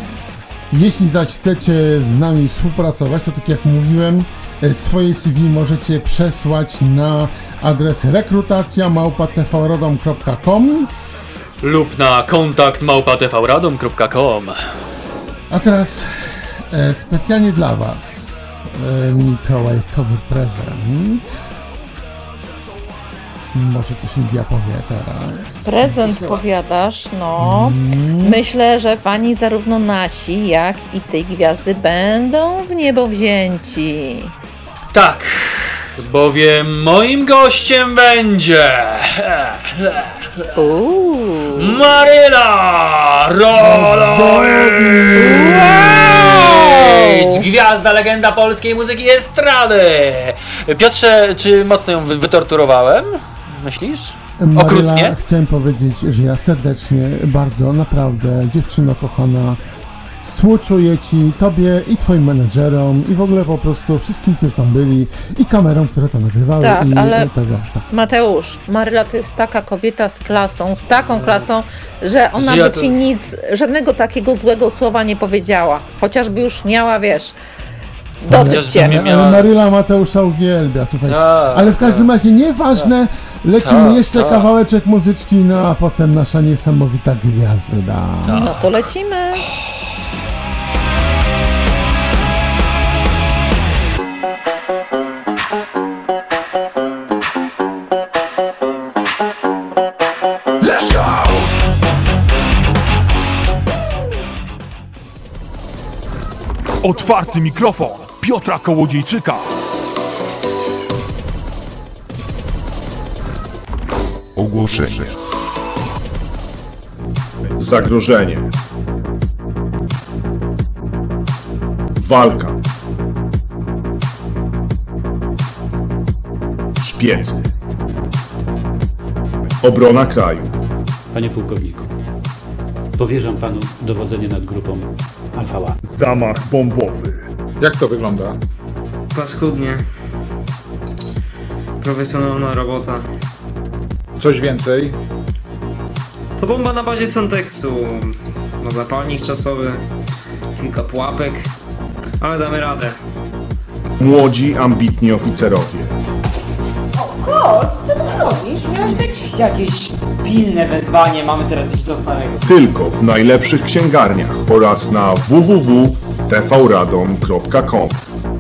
Jeśli zaś chcecie z nami współpracować, to tak jak mówiłem, swoje C V możecie przesłać na adres rekrutacja małpa t v radom kropka com lub na kontakt małpa t v radom kropka com. A teraz e, specjalnie dla was e, mikołajkowy prezent. Może coś Lidia powie teraz. Prezent powiadasz, no. Mm. Myślę, że fani zarówno nasi, jak i tej gwiazdy będą w niebo wzięci. Tak, bowiem moim gościem będzie Uuu. Maryla Rolowicz, wow. Gwiazda, legenda polskiej muzyki estrady. Piotrze, czy mocno ją wy- wytorturowałem? Myślisz? Maryla, okrutnie? Chciałem powiedzieć, że ja serdecznie, bardzo, naprawdę, dziewczyno kochana, współczuję ci, tobie i twoim menedżerom i w ogóle po prostu wszystkim, którzy tam byli i kamerom, które to nagrywały. Tak, i ale tego. Tak. Mateusz, Maryla to jest taka kobieta z klasą, z taką klasą, że ona Ja by to- ci nic, żadnego takiego złego słowa nie powiedziała. Chociażby już miała, wiesz, dosyć Chociażby cię. mnie- Ale, ale Maryla Mateusza uwielbia, słuchaj. Tak, Ale w każdym razie nieważne, lecimy Tak, jeszcze tak. kawałeczek muzyczki, no a potem nasza niesamowita gwiazda. No to lecimy. Otwarty mikrofon Piotra Kołodziejczyka. Ogłoszenie. Zagrożenie. Walka. Szpiec. Obrona kraju. Panie pułkowniku, powierzam panu dowodzenie nad grupą Alfa. Zamach bombowy. Jak to wygląda? Paskudnie. Profesjonalna robota. Coś więcej? To bomba na bazie Sentexu. No zapalnik czasowy, kilka pułapek, ale damy radę. Młodzi, ambitni oficerowie. Kot, co ty robisz? Miałeś być jakieś pilne wezwanie, mamy teraz iść do starego. Tylko w najlepszych księgarniach oraz na w w w kropka t v radom kropka com.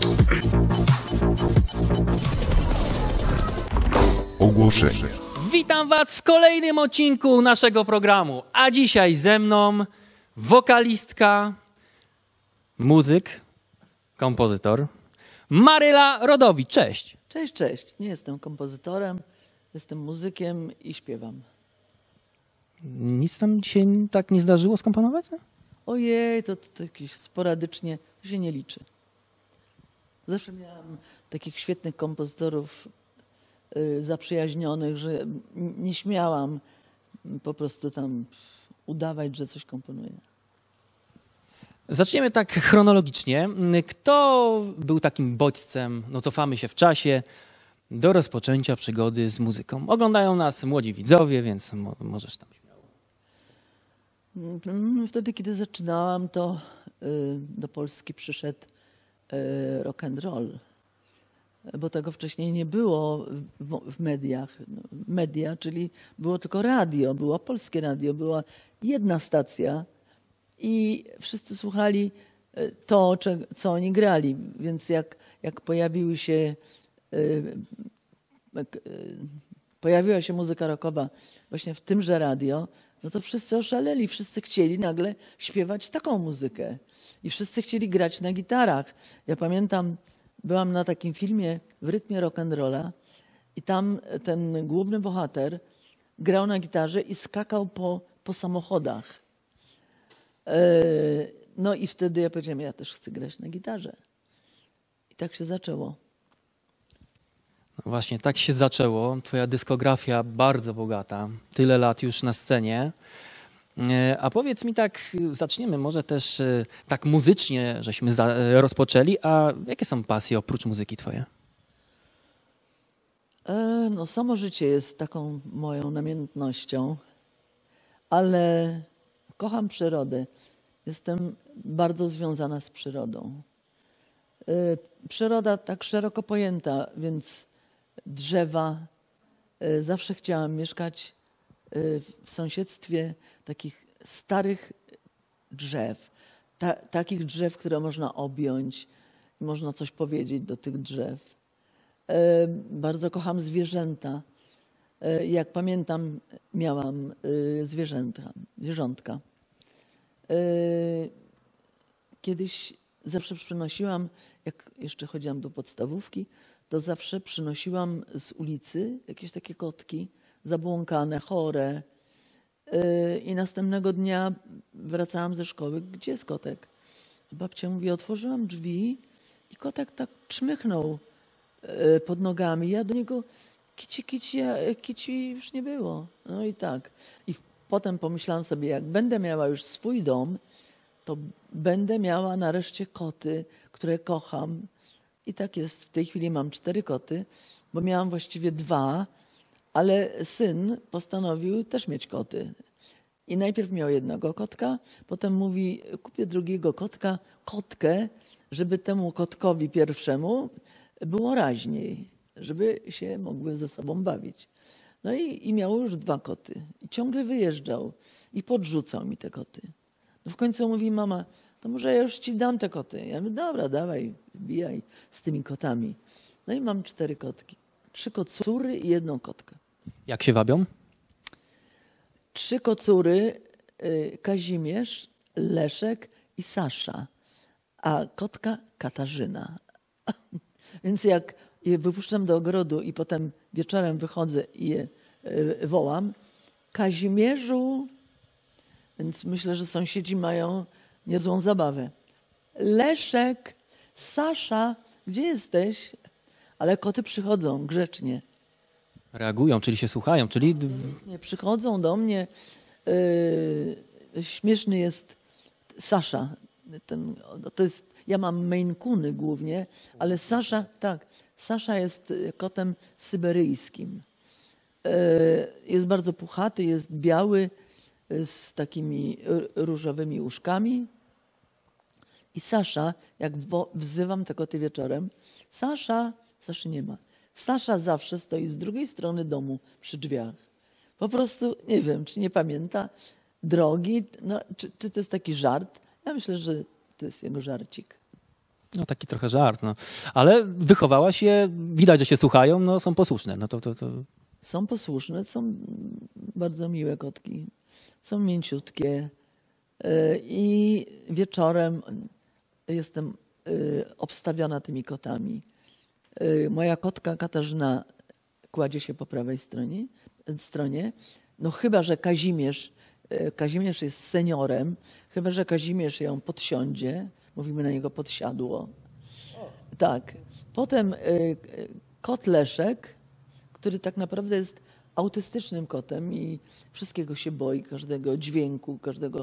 Ogłoszenie. Witam Was w kolejnym odcinku naszego programu. A dzisiaj ze mną wokalistka, muzyk, kompozytor Maryla Rodowicz. Cześć. Cześć, cześć. Nie jestem kompozytorem, jestem muzykiem i śpiewam. Nic tam dzisiaj tak nie zdarzyło skomponować? Nie? Ojej, to, to, to jakieś sporadycznie to się nie liczy. Zawsze miałam takich świetnych kompozytorów y, zaprzyjaźnionych, że nie śmiałam po prostu tam udawać, że coś komponuję. Zaczniemy tak chronologicznie. Kto był takim bodźcem, no cofamy się w czasie, do rozpoczęcia przygody z muzyką? Oglądają nas młodzi widzowie, więc mo możesz tam śmiało. Wtedy, kiedy zaczynałam, to y, do Polski przyszedł y, rock and roll, bo tego wcześniej nie było w, w mediach. Media, czyli było tylko radio, było polskie radio, była jedna stacja i wszyscy słuchali to, co oni grali. Więc jak, jak pojawiły się, y, y, pojawiła się muzyka rockowa właśnie w tymże radio, no to wszyscy oszaleli, wszyscy chcieli nagle śpiewać taką muzykę. I wszyscy chcieli grać na gitarach. Ja pamiętam, byłam na takim filmie w rytmie rock'n'rolla i tam ten główny bohater grał na gitarze i skakał po, po samochodach. No i wtedy ja powiedziałem, ja też chcę grać na gitarze. I tak się zaczęło. No właśnie, tak się zaczęło. Twoja dyskografia bardzo bogata. Tyle lat już na scenie. A powiedz mi tak, zaczniemy może też tak muzycznie, żeśmy za, rozpoczęli, a jakie są pasje oprócz muzyki twoje? E, no samo życie jest taką moją namiętnością, ale kocham przyrodę. Jestem bardzo związana z przyrodą. E, przyroda tak szeroko pojęta, więc drzewa. E, zawsze chciałam mieszkać w sąsiedztwie takich starych drzew, ta, takich drzew, które można objąć, można coś powiedzieć do tych drzew. E, bardzo kocham zwierzęta. E, jak pamiętam, miałam e, zwierzęta, zwierzątka. E, kiedyś zawsze przynosiłam, jak jeszcze chodziłam do podstawówki, to zawsze przynosiłam z ulicy jakieś takie kotki, zabłąkane, chore. Yy, I następnego dnia wracałam ze szkoły. Gdzie jest kotek? Babcia mówi, otworzyłam drzwi i kotek tak czmychnął yy, pod nogami. Ja do niego, kici, kici, a kici już nie było. No i tak. I potem pomyślałam sobie, jak będę miała już swój dom, to będę miała nareszcie koty, które kocham. I tak jest. W tej chwili mam cztery koty, bo miałam właściwie dwa, ale syn postanowił też mieć koty. I najpierw miał jednego kotka, potem mówi, kupię drugiego kotka, kotkę, żeby temu kotkowi pierwszemu było raźniej, żeby się mogły ze sobą bawić. No i, i miał już dwa koty. I ciągle wyjeżdżał i podrzucał mi te koty. No w końcu mówi, mama, to może ja już ci dam te koty. Ja mówię, dobra, dawaj, wbijaj z tymi kotami. No i mam cztery kotki. Trzy kocury i jedną kotkę. Jak się wabią? Trzy kocury, y, Kazimierz, Leszek i Sasza, a kotka Katarzyna. Więc jak je wypuszczam do ogrodu i potem wieczorem wychodzę i je y, wołam, Kazimierzu, więc myślę, że sąsiedzi mają niezłą zabawę. Leszek, Sasza, gdzie jesteś? Ale koty przychodzą grzecznie. Reagują, czyli się słuchają, czyli... Nie, przychodzą do mnie. Yy, śmieszny jest Sasza. Ten, to jest, ja mam Maine Coony głównie, ale Sasza, tak, Sasza jest kotem syberyjskim. Yy, jest bardzo puchaty, jest biały, z takimi różowymi uszkami. I Sasza, jak wzywam te koty wieczorem, Sasza, Saszy nie ma. Stasza zawsze stoi z drugiej strony domu przy drzwiach. Po prostu, nie wiem, czy nie pamięta drogi, no, czy, czy to jest taki żart. Ja myślę, że to jest jego żarcik. No taki trochę żart, no. Ale wychowała się, widać, że się słuchają, no są posłuszne. No to, to, to... Są posłuszne, są bardzo miłe kotki. Są mięciutkie. I wieczorem jestem obstawiona tymi kotami. Moja kotka Katarzyna kładzie się po prawej stronie, stronie. No chyba, że Kazimierz, Kazimierz jest seniorem, chyba, że Kazimierz ją podsiądzie. Mówimy na niego podsiadło. Tak. Potem kot Leszek, który tak naprawdę jest autystycznym kotem i wszystkiego się boi, każdego dźwięku, każdego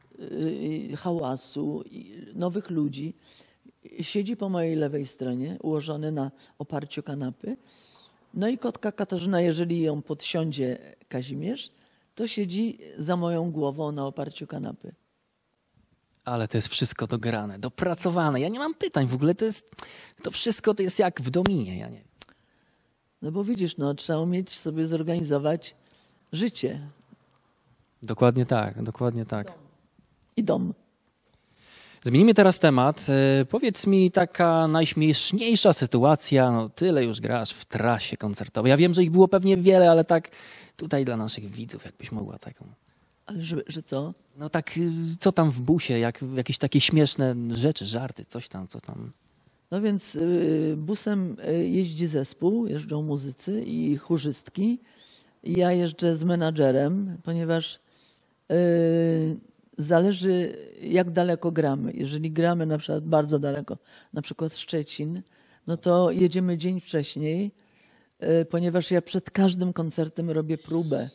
hałasu, nowych ludzi. Siedzi po mojej lewej stronie, ułożony na oparciu kanapy. No i kotka Katarzyna, jeżeli ją podsiądzie Kazimierz, to siedzi za moją głową na oparciu kanapy. Ale to jest wszystko dograne, dopracowane. Ja nie mam pytań w ogóle, to jest, to wszystko to jest jak w dominie, ja nie. No bo widzisz, no trzeba umieć sobie zorganizować życie. Dokładnie tak, dokładnie tak. I dom. Zmienimy teraz temat. Powiedz mi, taka najśmieszniejsza sytuacja, no tyle już grasz w trasie koncertowej. Ja wiem, że ich było pewnie wiele, ale tak tutaj dla naszych widzów, jakbyś mogła taką... Ale że, że co? No tak, co tam w busie, jak, jakieś takie śmieszne rzeczy, żarty, coś tam, co tam... No więc y, busem jeździ zespół, jeżdżą muzycy i chórzystki. Ja jeżdżę z menadżerem, ponieważ y, zależy jak daleko gramy. Jeżeli gramy na przykład bardzo daleko, na przykład Szczecin, no to jedziemy dzień wcześniej, y, ponieważ ja przed każdym koncertem robię próbę.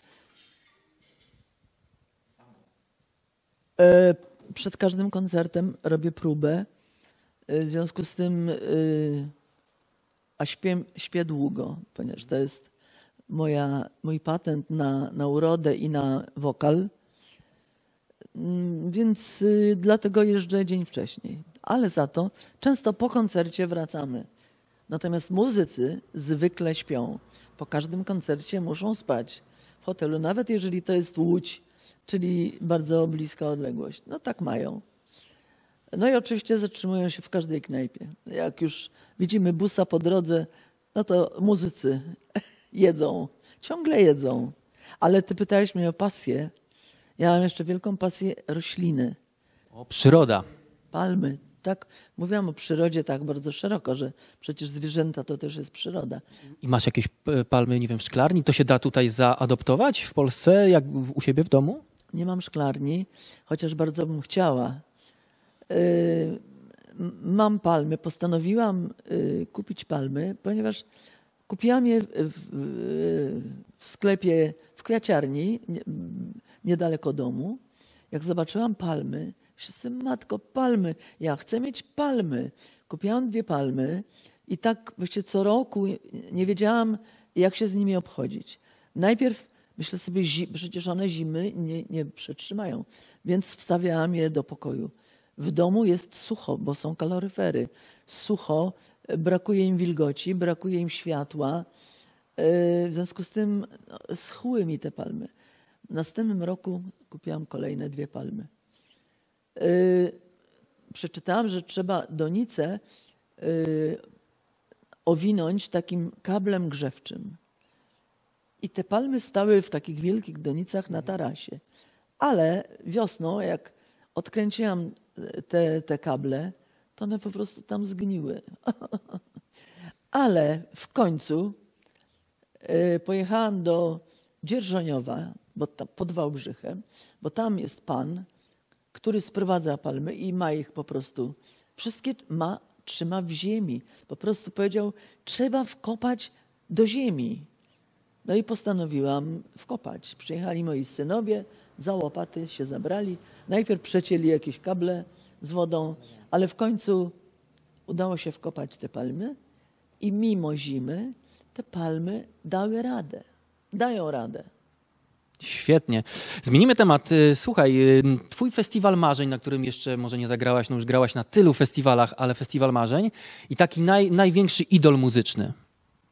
Y, przed każdym koncertem robię próbę. W związku z tym, yy, a śpię, śpię długo, ponieważ to jest moja, mój patent na, na urodę i na wokal, yy, więc yy, dlatego jeżdżę dzień wcześniej. Ale za to często po koncercie wracamy. Natomiast muzycy zwykle śpią. Po każdym koncercie muszą spać w hotelu, nawet jeżeli to jest Łódź, czyli bardzo bliska odległość. No tak mają. No i oczywiście zatrzymują się w każdej knajpie. Jak już widzimy busa po drodze, no to muzycy jedzą, ciągle jedzą. Ale ty pytałeś mnie o pasję. Ja mam jeszcze wielką pasję rośliny. O, przyroda. Palmy. Tak, mówiłam o przyrodzie tak bardzo szeroko, że przecież zwierzęta to też jest przyroda. I masz jakieś palmy, nie wiem, w szklarni? To się da tutaj zaadoptować w Polsce, jak u siebie w domu? Nie mam szklarni, chociaż bardzo bym chciała. Mam palmy, postanowiłam kupić palmy, ponieważ kupiłam je w, w, w sklepie, w kwiaciarni niedaleko domu. Jak zobaczyłam palmy, myślę, matko, palmy, ja chcę mieć palmy. Kupiłam dwie palmy i tak właściwie co roku nie wiedziałam, jak się z nimi obchodzić. Najpierw myślę sobie, przecież one zimy nie, nie przetrzymają, więc wstawiałam je do pokoju. W domu jest sucho, bo są kaloryfery. Sucho, brakuje im wilgoci, brakuje im światła. W związku z tym no, schły mi te palmy. W następnym roku kupiłam kolejne dwie palmy. Przeczytałam, że trzeba donicę owinąć takim kablem grzewczym. I te palmy stały w takich wielkich donicach na tarasie. Ale wiosną, jak odkręciłam te, te kable, to one po prostu tam zgniły. Ale w końcu y, pojechałam do Dzierżoniowa, bo tam, pod Wałbrzychem, bo tam jest pan, który sprowadza palmy i ma ich po prostu, wszystkie ma, trzyma w ziemi. Po prostu powiedział, trzeba wkopać do ziemi. No i postanowiłam wkopać. Przyjechali moi synowie, za łopaty się zabrali. Najpierw przecięli jakieś kable z wodą, ale w końcu udało się wkopać te palmy i mimo zimy te palmy dały radę. Dają radę. Świetnie. Zmienimy temat. Słuchaj, twój festiwal marzeń, na którym jeszcze może nie zagrałaś, no już grałaś na tylu festiwalach, ale festiwal marzeń i taki naj, największy idol muzyczny.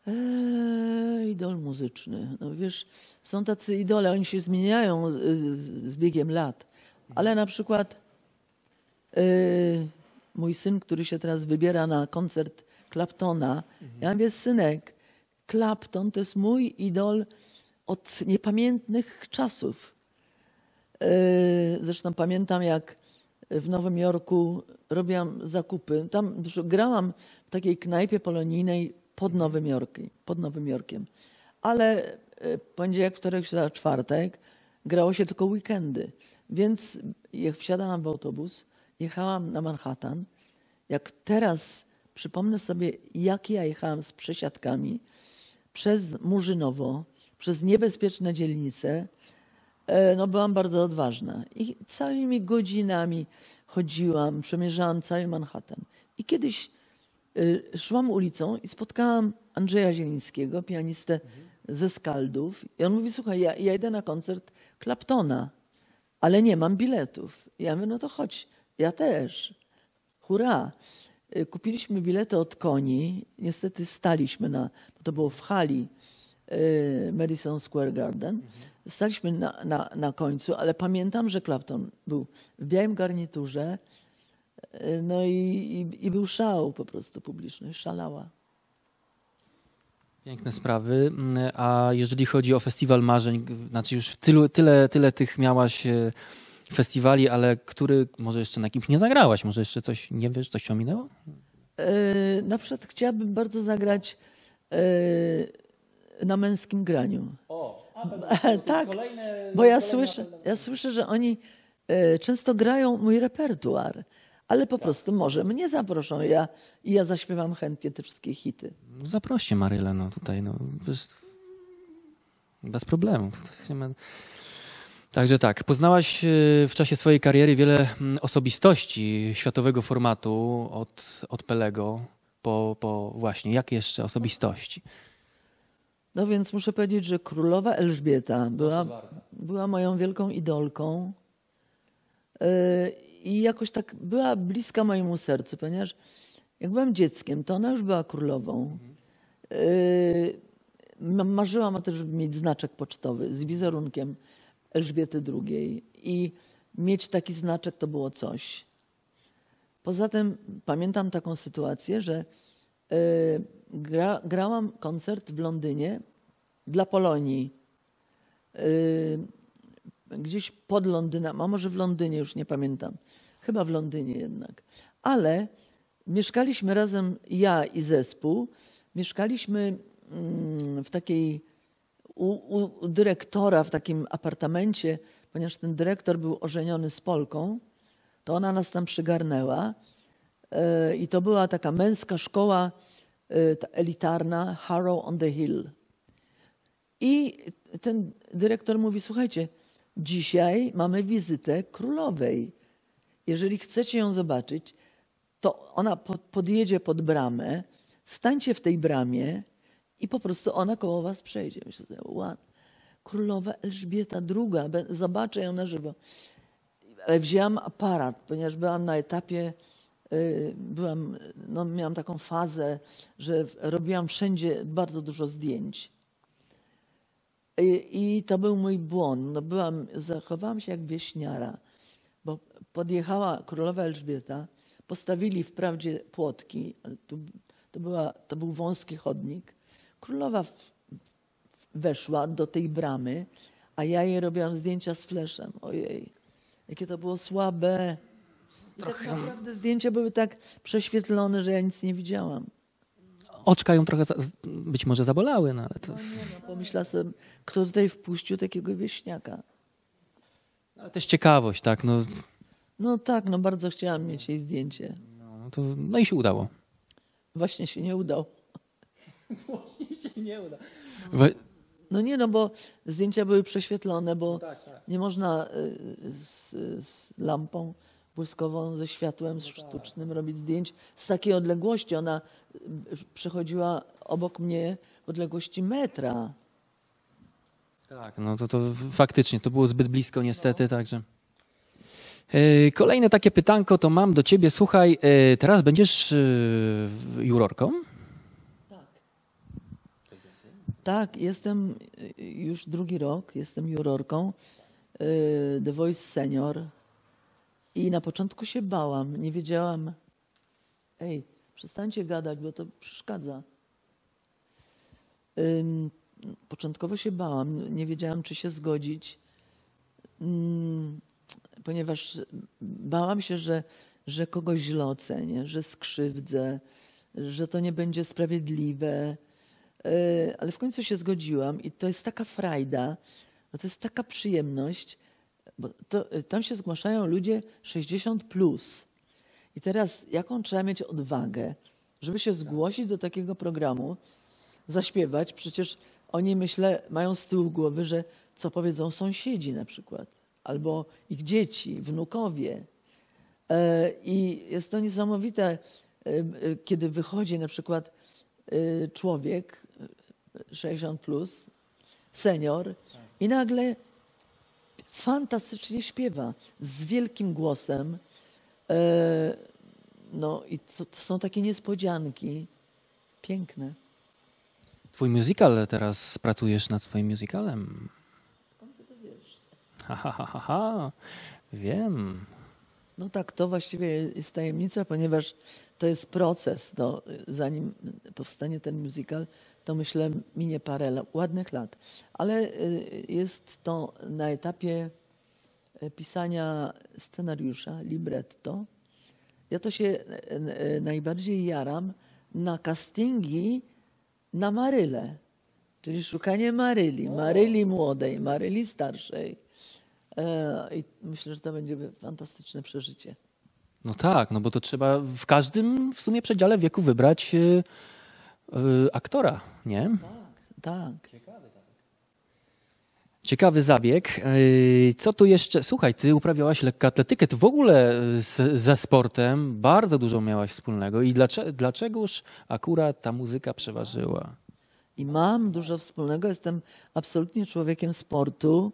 Eee, idol muzyczny. No wiesz, są tacy idole, oni się zmieniają z, z, z biegiem lat. Ale na przykład yy, mój syn, który się teraz wybiera na koncert Claptona, ja mówię, synek, Clapton to jest mój idol od niepamiętnych czasów. Yy, zresztą pamiętam, jak w Nowym Jorku robiłam zakupy. Tam grałam w takiej knajpie polonijnej pod Nowym Jorkiem. Pod Nowym Jorkiem. Ale poniedziałek, wtorek, środa, czwartek grało się tylko weekendy. Więc jak wsiadałam w autobus, jechałam na Manhattan. Jak teraz przypomnę sobie, jak ja jechałam z przesiadkami przez Murzynowo, przez niebezpieczne dzielnice, no byłam bardzo odważna. I całymi godzinami chodziłam, przemierzałam cały Manhattan. I kiedyś y, szłam ulicą i spotkałam Andrzeja Zielińskiego, pianistę ze Skaldów. I on mówi, słuchaj, ja, ja idę na koncert Claptona, ale nie mam biletów. I ja mówię, no to chodź, ja też. Hurra. Y, kupiliśmy bilety od koni. Niestety staliśmy na, bo to było w hali y, Madison Square Garden. Staliśmy na, na, na końcu, ale pamiętam, że Clapton był w białym garniturze, no i, i, i był szał po prostu, publiczność szalała. Piękne sprawy. A jeżeli chodzi o Festiwal Marzeń, znaczy już tylu, tyle, tyle tych miałaś festiwali, ale który może jeszcze na kimś nie zagrałaś? Może jeszcze coś, nie wiesz, coś się ominęło? Yy, na przykład chciałabym bardzo zagrać yy, na Męskim Graniu. O, tak, bo ja słyszę, ja słyszę, że oni e, często grają mój repertuar, ale po prostu może mnie zaproszą ja, i ja zaśpiewam chętnie te wszystkie hity. Zaproście Marylę, no tutaj, no bez, bez problemu. Także tak, poznałaś w czasie swojej kariery wiele osobistości światowego formatu, od, od Pelego po, po właśnie, jakie jeszcze osobistości? No więc muszę powiedzieć, że królowa Elżbieta była, była moją wielką idolką yy, i jakoś tak była bliska mojemu sercu, ponieważ jak byłam dzieckiem, to ona już była królową. Yy, marzyłam o tym, żeby mieć znaczek pocztowy z wizerunkiem Elżbiety drugiej i mieć taki znaczek to było coś. Poza tym pamiętam taką sytuację, że yy, Gra, grałam koncert w Londynie dla Polonii. Yy, gdzieś pod Londynem, a może w Londynie, już nie pamiętam. Chyba w Londynie jednak. Ale mieszkaliśmy razem, ja i zespół, mieszkaliśmy mm, w takiej, u, u dyrektora w takim apartamencie, ponieważ ten dyrektor był ożeniony z Polką, to ona nas tam przygarnęła yy, i to była taka męska szkoła ta elitarna, Harrow on the Hill. I ten dyrektor mówi, słuchajcie, dzisiaj mamy wizytę królowej. Jeżeli chcecie ją zobaczyć, to ona podjedzie pod bramę, stańcie w tej bramie i po prostu ona koło was przejdzie. Myślę sobie, wow, królowa Elżbieta druga, zobaczę ją na żywo. Ale wzięłam aparat, ponieważ byłam na etapie, byłam, no miałam taką fazę, że robiłam wszędzie bardzo dużo zdjęć. I, i to był mój błąd. No byłam, zachowałam się jak wieśniara, bo podjechała królowa Elżbieta, postawili wprawdzie płotki, ale tu, to, była, to był wąski chodnik. Królowa w, w, weszła do tej bramy, a ja jej robiłam zdjęcia z fleszem. Ojej, jakie to było słabe. I tak naprawdę zdjęcia były tak prześwietlone, że ja nic nie widziałam. Oczka ją trochę za, być może zabolały, no ale to... No nie, no, pomyślała sobie, kto tutaj wpuścił takiego wieśniaka. Ale też ciekawość, tak? No, no tak, no bardzo chciałam mieć jej zdjęcie. No, to, no i się udało. Właśnie się nie udało. Właśnie się nie uda. No nie, no bo zdjęcia były prześwietlone, bo tak, tak. nie można z, z lampą błyskową, ze światłem sztucznym robić zdjęć z takiej odległości. Ona przechodziła obok mnie w odległości metra. Tak, no to, to faktycznie, to było zbyt blisko niestety, no. Także... Kolejne takie pytanko to mam do ciebie. Słuchaj, teraz będziesz jurorką? Tak. Tak, jestem y, już drugi rok, jestem jurorką y, The Voice Senior i na początku się bałam, nie wiedziałam, ej, przestańcie gadać, bo to przeszkadza. Ym, początkowo się bałam, nie wiedziałam, czy się zgodzić, ym, ponieważ bałam się, że, że kogoś źle ocenię, że skrzywdzę, że to nie będzie sprawiedliwe. Ale w końcu się zgodziłam i to jest taka frajda, no to jest taka przyjemność, bo to, tam się zgłaszają ludzie sześćdziesiąt plus. I teraz jaką trzeba mieć odwagę, żeby się zgłosić do takiego programu, zaśpiewać? Przecież oni, myślę, mają z tyłu głowy, że co powiedzą sąsiedzi na przykład, albo ich dzieci, wnukowie. I jest to niesamowite, kiedy wychodzi na przykład człowiek sześćdziesiąt plus, senior i nagle fantastycznie śpiewa z wielkim głosem. No i to, to są takie niespodzianki piękne. Twój musical, teraz pracujesz nad swoim musicalem. Skąd ty to wiesz? Ha, ha, ha, ha, ha. Wiem. No tak, to właściwie jest tajemnica, ponieważ to jest proces. No, zanim powstanie ten musical, to myślę minie parę lat, ładnych lat. Ale jest to na etapie pisania scenariusza, libretto. Ja to się najbardziej jaram na castingi na Marylę, czyli szukanie Maryli, Maryli młodej, Maryli starszej. I myślę, że to będzie fantastyczne przeżycie. No tak, no bo to trzeba w każdym w sumie przedziale wieku wybrać yy, yy, aktora, nie? Tak, tak. Ciekawy zabieg. Ciekawy zabieg. Yy, co tu jeszcze? Słuchaj, ty uprawiałaś lekkoatletykę. Ty w ogóle z, ze sportem bardzo dużo miałaś wspólnego. I dlaczego, dlaczegoż akurat ta muzyka przeważyła? I mam dużo wspólnego. Jestem absolutnie człowiekiem sportu.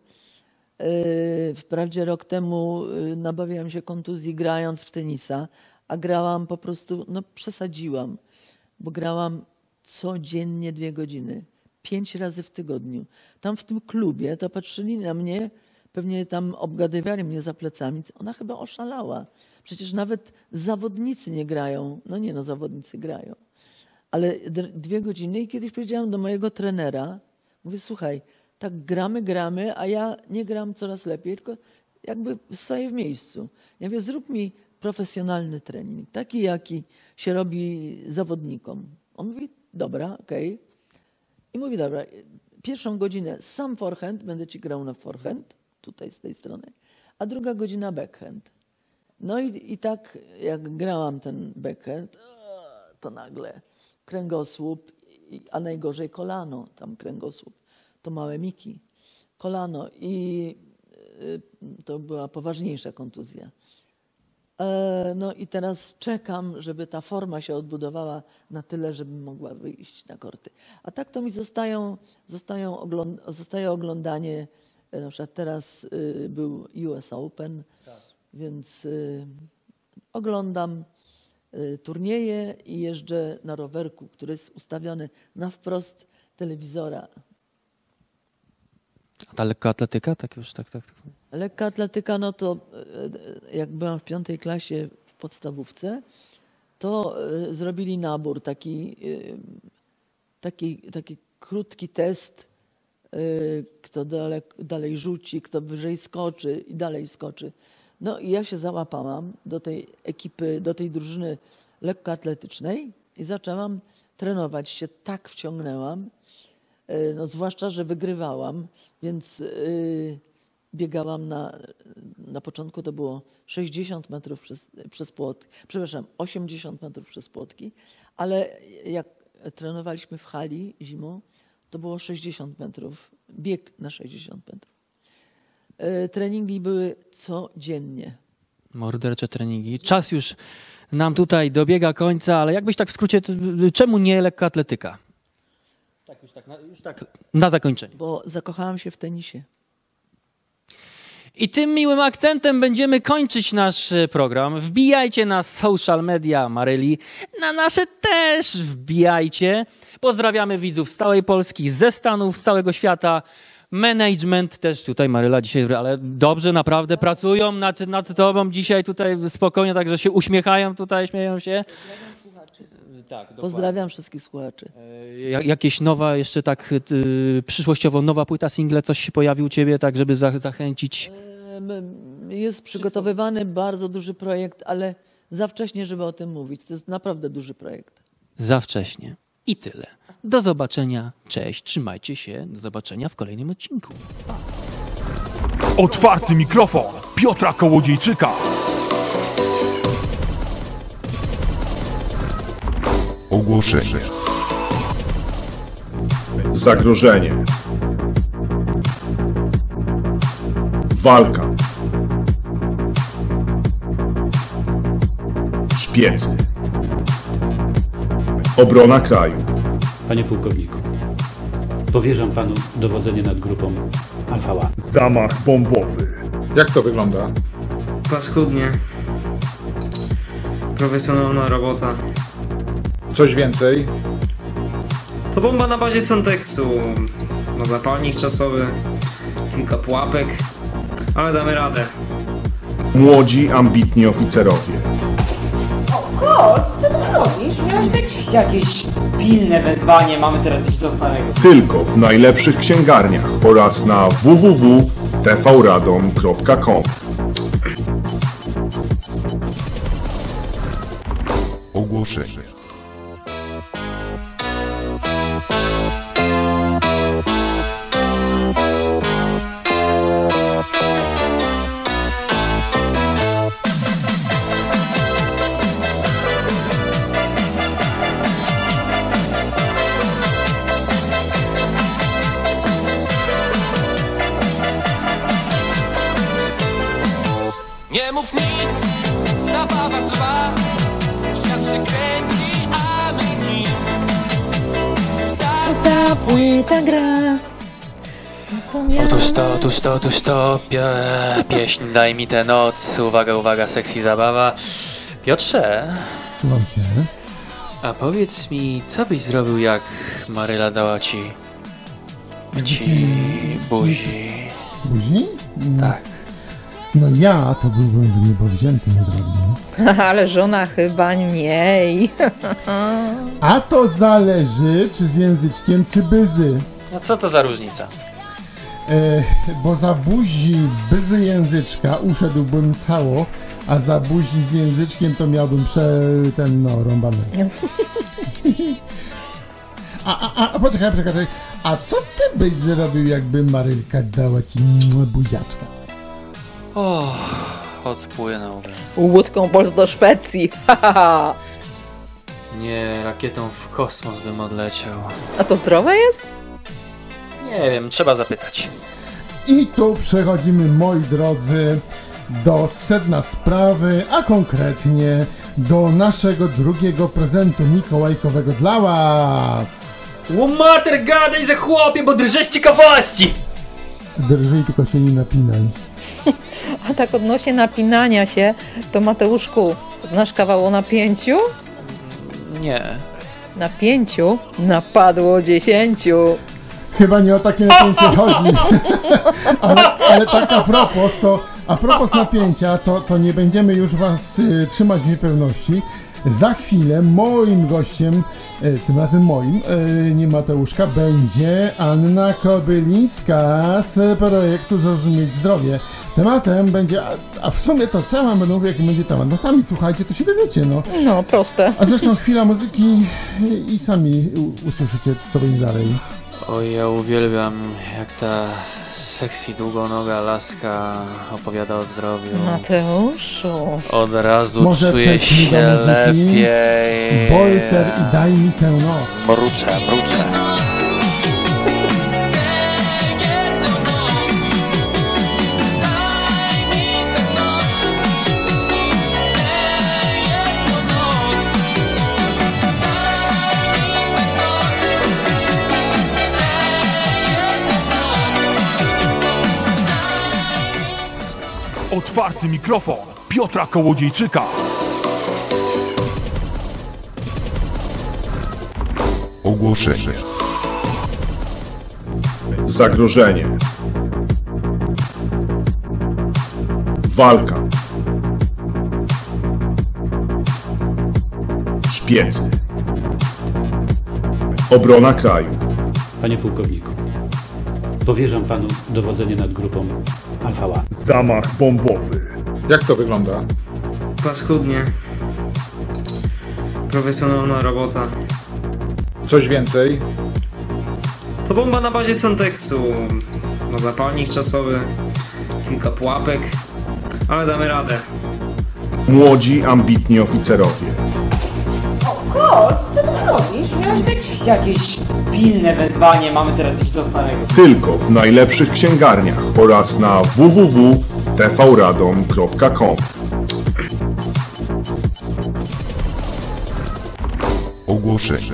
Wprawdzie rok temu nabawiłam się kontuzji grając w tenisa, a grałam po prostu, no przesadziłam, bo grałam codziennie dwie godziny, pięć razy w tygodniu. Tam w tym klubie to patrzyli na mnie, pewnie tam obgadywali mnie za plecami. Ona chyba oszalała. Przecież nawet zawodnicy nie grają. No nie, no zawodnicy grają. Ale dwie godziny i kiedyś powiedziałam do mojego trenera, mówię, słuchaj, tak gramy, gramy, a ja nie gram coraz lepiej, tylko jakby stoję w miejscu. Ja mówię, zrób mi profesjonalny trening, taki jaki się robi zawodnikom. On mówi, dobra, okej. Okay. I mówi, dobra, pierwszą godzinę sam forehand, będę ci grał na forehand, tutaj z tej strony, a druga godzina backhand. No i, i tak jak grałam ten backhand, to nagle kręgosłup, a najgorzej kolano, tam kręgosłup. To małe miki, kolano i to była poważniejsza kontuzja. No i teraz czekam, żeby ta forma się odbudowała na tyle, żebym mogła wyjść na korty. A tak to mi zostają, zostają ogląd zostaje oglądanie, na przykład teraz był U S Open, tak. Więc oglądam turnieje i jeżdżę na rowerku, który jest ustawiony na wprost telewizora. A ta lekkoatletyka? Tak już, tak, tak. tak. Lekkoatletyka, no to jak byłam w piątej klasie w podstawówce, to zrobili nabór, taki, taki, taki krótki test, kto dalej, dalej rzuci, kto wyżej skoczy i dalej skoczy. No i ja się załapałam do tej ekipy, do tej drużyny lekkoatletycznej i zaczęłam trenować się, tak wciągnęłam, no zwłaszcza, że wygrywałam, więc yy, biegałam na, na początku to było sześćdziesiąt metrów przez, przez płotki, przepraszam, osiemdziesiąt metrów przez płotki, ale jak trenowaliśmy w hali zimą, to było sześćdziesiąt metrów, bieg na sześćdziesiąt metrów. Yy, treningi były codziennie. Mordercze treningi. Czas już nam tutaj dobiega końca, ale jakbyś tak w skrócie, czemu nie lekkoatletyka? Tak, już tak, na, już tak na zakończenie. Bo zakochałam się w tenisie. I tym miłym akcentem będziemy kończyć nasz program. Wbijajcie na social media Maryli, na nasze też wbijajcie. Pozdrawiamy widzów z całej Polski, ze Stanów, z całego świata. Management też tutaj, Maryla dzisiaj, ale dobrze naprawdę pracują nad, nad tobą dzisiaj tutaj spokojnie, także się uśmiechają tutaj, śmieją się. Tak, Pozdrawiam wszystkich słuchaczy. Jak, jakieś nowa, jeszcze tak y, przyszłościowo nowa płyta, single, coś się pojawi u ciebie, tak żeby za, zachęcić? Jest przygotowywany bardzo duży projekt, ale za wcześnie, żeby o tym mówić. To jest naprawdę duży projekt. Za wcześnie. I tyle. Do zobaczenia. Cześć, trzymajcie się. Do zobaczenia w kolejnym odcinku. Otwarty mikrofon Piotra Kołodziejczyka. Ogłoszenie. Zagrożenie. Walka. Szpiecy. Obrona kraju. Panie pułkowniku, powierzam panu dowodzenie nad grupą Alfa. Zamach bombowy. Jak to wygląda? Paskudnie. Profesjonalna robota. Coś więcej? To bomba na bazie Sentexu. No, zapalnik czasowy, kilka pułapek, ale damy radę. Młodzi, ambitni oficerowie. O, Kot, co ty robisz? Miałeś być jakieś pilne wezwanie, mamy teraz iść do Starego. Tylko w najlepszych księgarniach oraz na w w w kropka t v radom kropka com. Ogłoszenie. Nie mów nic, zabawa trwa, świat się kręci, a my z nim. Ta płyta gra. Otóż to, otóż to, otóż to, pie, pieśń Daj mi tę noc, uwaga, uwaga, sexy zabawa. Piotrze, Słucham cię. a powiedz mi, co byś zrobił, jak Maryla dała ci, ci buzi? Buzi? Mm. Tak. No ja to byłbym w niebo wzięty, mój drogi. Ale żona chyba nie. A to zależy, czy z języczkiem, czy byzy. A co to za różnica? E, bo za buzi byzy języczka uszedłbym cało, a za buzi z języczkiem to miałbym prze... ten, no, rąbany. A, a, a, poczekaj, poczekaj, a co ty byś zrobił, jakby Marylka dała ci buziaczka? O, odpłynąłbym. Łódką Pols do Szwecji. Nie, rakietą w kosmos bym odleciał. A to zdrowe jest? Nie wiem, trzeba zapytać. I tu przechodzimy, moi drodzy, do sedna sprawy, a konkretnie do naszego drugiego prezentu mikołajkowego dla was. Łomater, gadaj za chłopie, bo drżesz z ciekawości! Drżyj, tylko się nie napinaj. A tak odnośnie napinania się, to Mateuszku, znasz kawał o napięciu? Nie. Na pięciu napadło dziesięciu. Chyba nie o takie napięcie chodzi. ale, ale tak a propos, to a propos napięcia, to, to nie będziemy już was y, trzymać w niepewności. Za chwilę moim gościem, y, tym razem moim, y, nie Mateuszka, będzie Anna Kobylińska z projektu Zrozumieć Zdrowie. Tematem będzie, a, a w sumie to co ja wam będę mówił, jaki będzie temat? No sami słuchajcie, to się dowiecie, no. No, proste. A zresztą chwila muzyki i, i sami u, usłyszycie, co będzie dalej. Oj, ja uwielbiam, jak ta sexy długonoga laska opowiada o zdrowiu. Mateuszu. Od razu Może czuję przejdźmy do się muzyki? lepiej. Bolter i Daj mi tę noc. Mruczę, mruczę. Otwarty mikrofon Piotra Kołodziejczyka. Ogłoszenie. Zagrożenie. Walka. Szpiec. Obrona kraju. Panie pułkowniku, powierzam panu dowodzenie nad grupą Alfa One. Zamach bombowy. Jak to wygląda? Paskudnie. Profesjonalna robota. Coś więcej? To bomba na bazie Santexu. No zapalnik czasowy, kilka pułapek, ale damy radę. Młodzi, ambitni oficerowie. O Kurt, co ty robisz? Miałeś być jakieś pilne wezwanie, mamy teraz iść do starego. Tylko w najlepszych księgarniach oraz na w w w kropka t v radom kropka com. Ogłoszenie.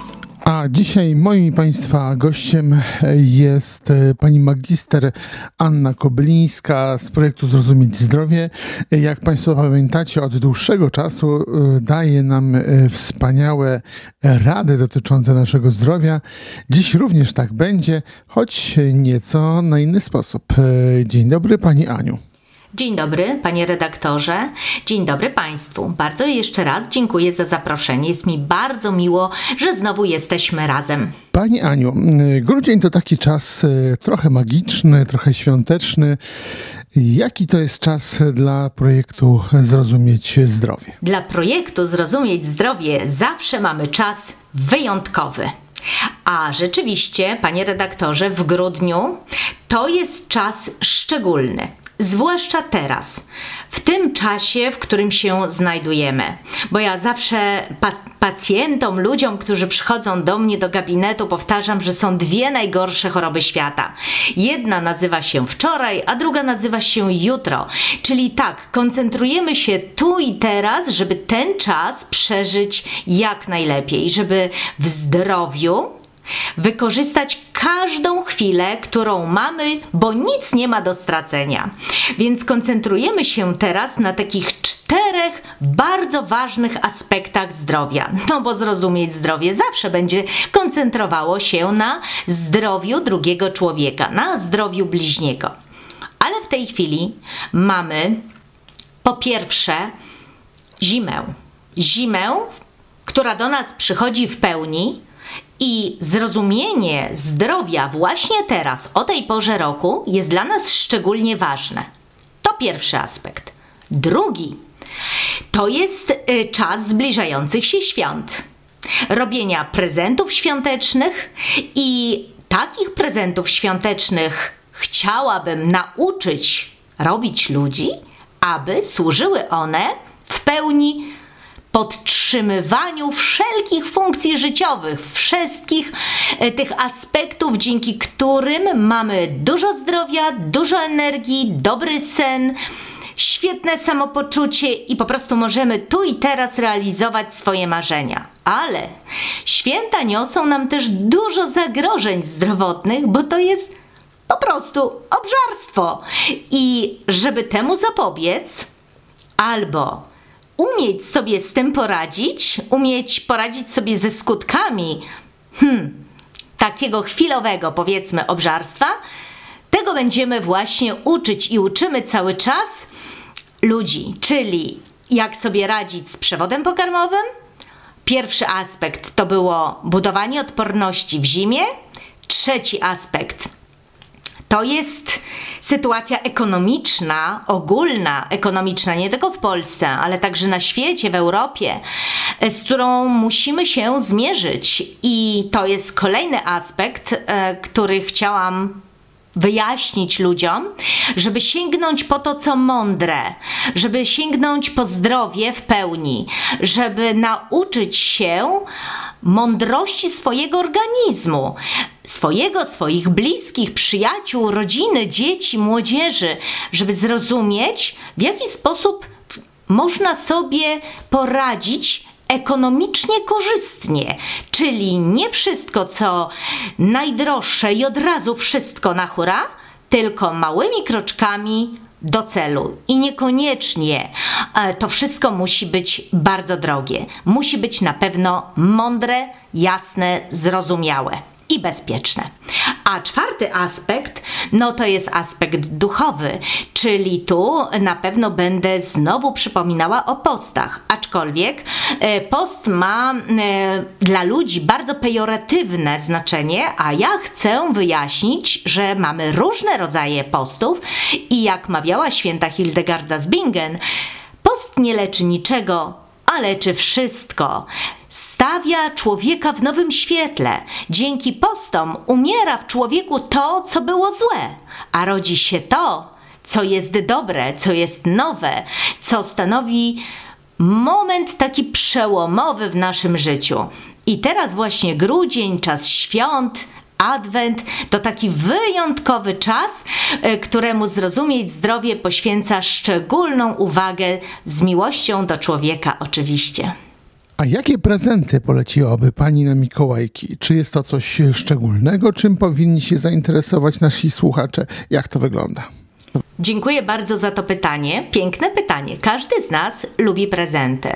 A dzisiaj moim i Państwa gościem jest pani magister Anna Kobylińska z projektu Zrozumieć Zdrowie. Jak Państwo pamiętacie, od dłuższego czasu daje nam wspaniałe rady dotyczące naszego zdrowia. Dziś również tak będzie, choć nieco na inny sposób. Dzień dobry Pani Aniu. Dzień dobry, panie redaktorze. Dzień dobry państwu. Bardzo jeszcze raz dziękuję za zaproszenie. Jest mi bardzo miło, że znowu jesteśmy razem. Pani Aniu, grudzień to taki czas trochę magiczny, trochę świąteczny. Jaki to jest czas dla projektu Zrozumieć Zdrowie? Dla projektu Zrozumieć Zdrowie zawsze mamy czas wyjątkowy. A rzeczywiście, panie redaktorze, w grudniu to jest czas szczególny. Zwłaszcza teraz, w tym czasie, w którym się znajdujemy. Bo ja zawsze pa- pacjentom, ludziom, którzy przychodzą do mnie do gabinetu, powtarzam, że są dwie najgorsze choroby świata. Jedna nazywa się wczoraj, a druga nazywa się jutro. Czyli tak, koncentrujemy się tu i teraz, żeby ten czas przeżyć jak najlepiej, żeby w zdrowiu wykorzystać każdą chwilę, którą mamy, bo nic nie ma do stracenia. Więc koncentrujemy się teraz na takich czterech bardzo ważnych aspektach zdrowia. No bo zrozumieć zdrowie zawsze będzie koncentrowało się na zdrowiu drugiego człowieka, na zdrowiu bliźniego. Ale w tej chwili mamy po pierwsze zimę. Zimę, która do nas przychodzi w pełni. I zrozumienie zdrowia właśnie teraz, o tej porze roku, jest dla nas szczególnie ważne. To pierwszy aspekt. Drugi to jest czas zbliżających się świąt. Robienia prezentów świątecznych i takich prezentów świątecznych chciałabym nauczyć robić ludzi, aby służyły one w pełni podtrzymywaniu wszelkich funkcji życiowych, wszystkich tych aspektów, dzięki którym mamy dużo zdrowia, dużo energii, dobry sen, świetne samopoczucie i po prostu możemy tu i teraz realizować swoje marzenia. Ale święta niosą nam też dużo zagrożeń zdrowotnych, bo to jest po prostu obżarstwo. I żeby temu zapobiec, albo umieć sobie z tym poradzić, umieć poradzić sobie ze skutkami hmm, takiego chwilowego, powiedzmy, obżarstwa, tego będziemy właśnie uczyć i uczymy cały czas ludzi, czyli jak sobie radzić z przewodem pokarmowym. Pierwszy aspekt to było budowanie odporności w zimie. Trzeci aspekt to jest sytuacja ekonomiczna, ogólna, ekonomiczna, nie tylko w Polsce, ale także na świecie, w Europie, z którą musimy się zmierzyć. I to jest kolejny aspekt, e, który chciałam wyjaśnić ludziom, żeby sięgnąć po to, co mądre, żeby sięgnąć po zdrowie w pełni, żeby nauczyć się mądrości swojego organizmu, swojego, swoich bliskich, przyjaciół, rodziny, dzieci, młodzieży, żeby zrozumieć, w jaki sposób można sobie poradzić ekonomicznie korzystnie, czyli nie wszystko, co najdroższe i od razu wszystko na hura, tylko małymi kroczkami do celu i niekoniecznie e, to wszystko musi być bardzo drogie. Musi być na pewno mądre, jasne, zrozumiałe i bezpieczne. A czwarty aspekt, no to jest aspekt duchowy, czyli tu na pewno będę znowu przypominała o postach, aczkolwiek e, post ma e, dla ludzi bardzo pejoratywne znaczenie, a ja chcę wyjaśnić, że mamy różne rodzaje postów i jak mawiała święta Hildegarda z Bingen, post nie leczy niczego, a leczy wszystko. Stawia człowieka w nowym świetle. Dzięki postom umiera w człowieku to, co było złe, a rodzi się to, co jest dobre, co jest nowe, co stanowi moment taki przełomowy w naszym życiu. I teraz właśnie grudzień, czas świąt, Adwent to taki wyjątkowy czas, któremu zrozumieć zdrowie poświęca szczególną uwagę z miłością do człowieka oczywiście. A jakie prezenty poleciłaby Pani na Mikołajki? Czy jest to coś szczególnego, czym powinni się zainteresować nasi słuchacze? Jak to wygląda? Dziękuję bardzo za to pytanie. Piękne pytanie. Każdy z nas lubi prezenty.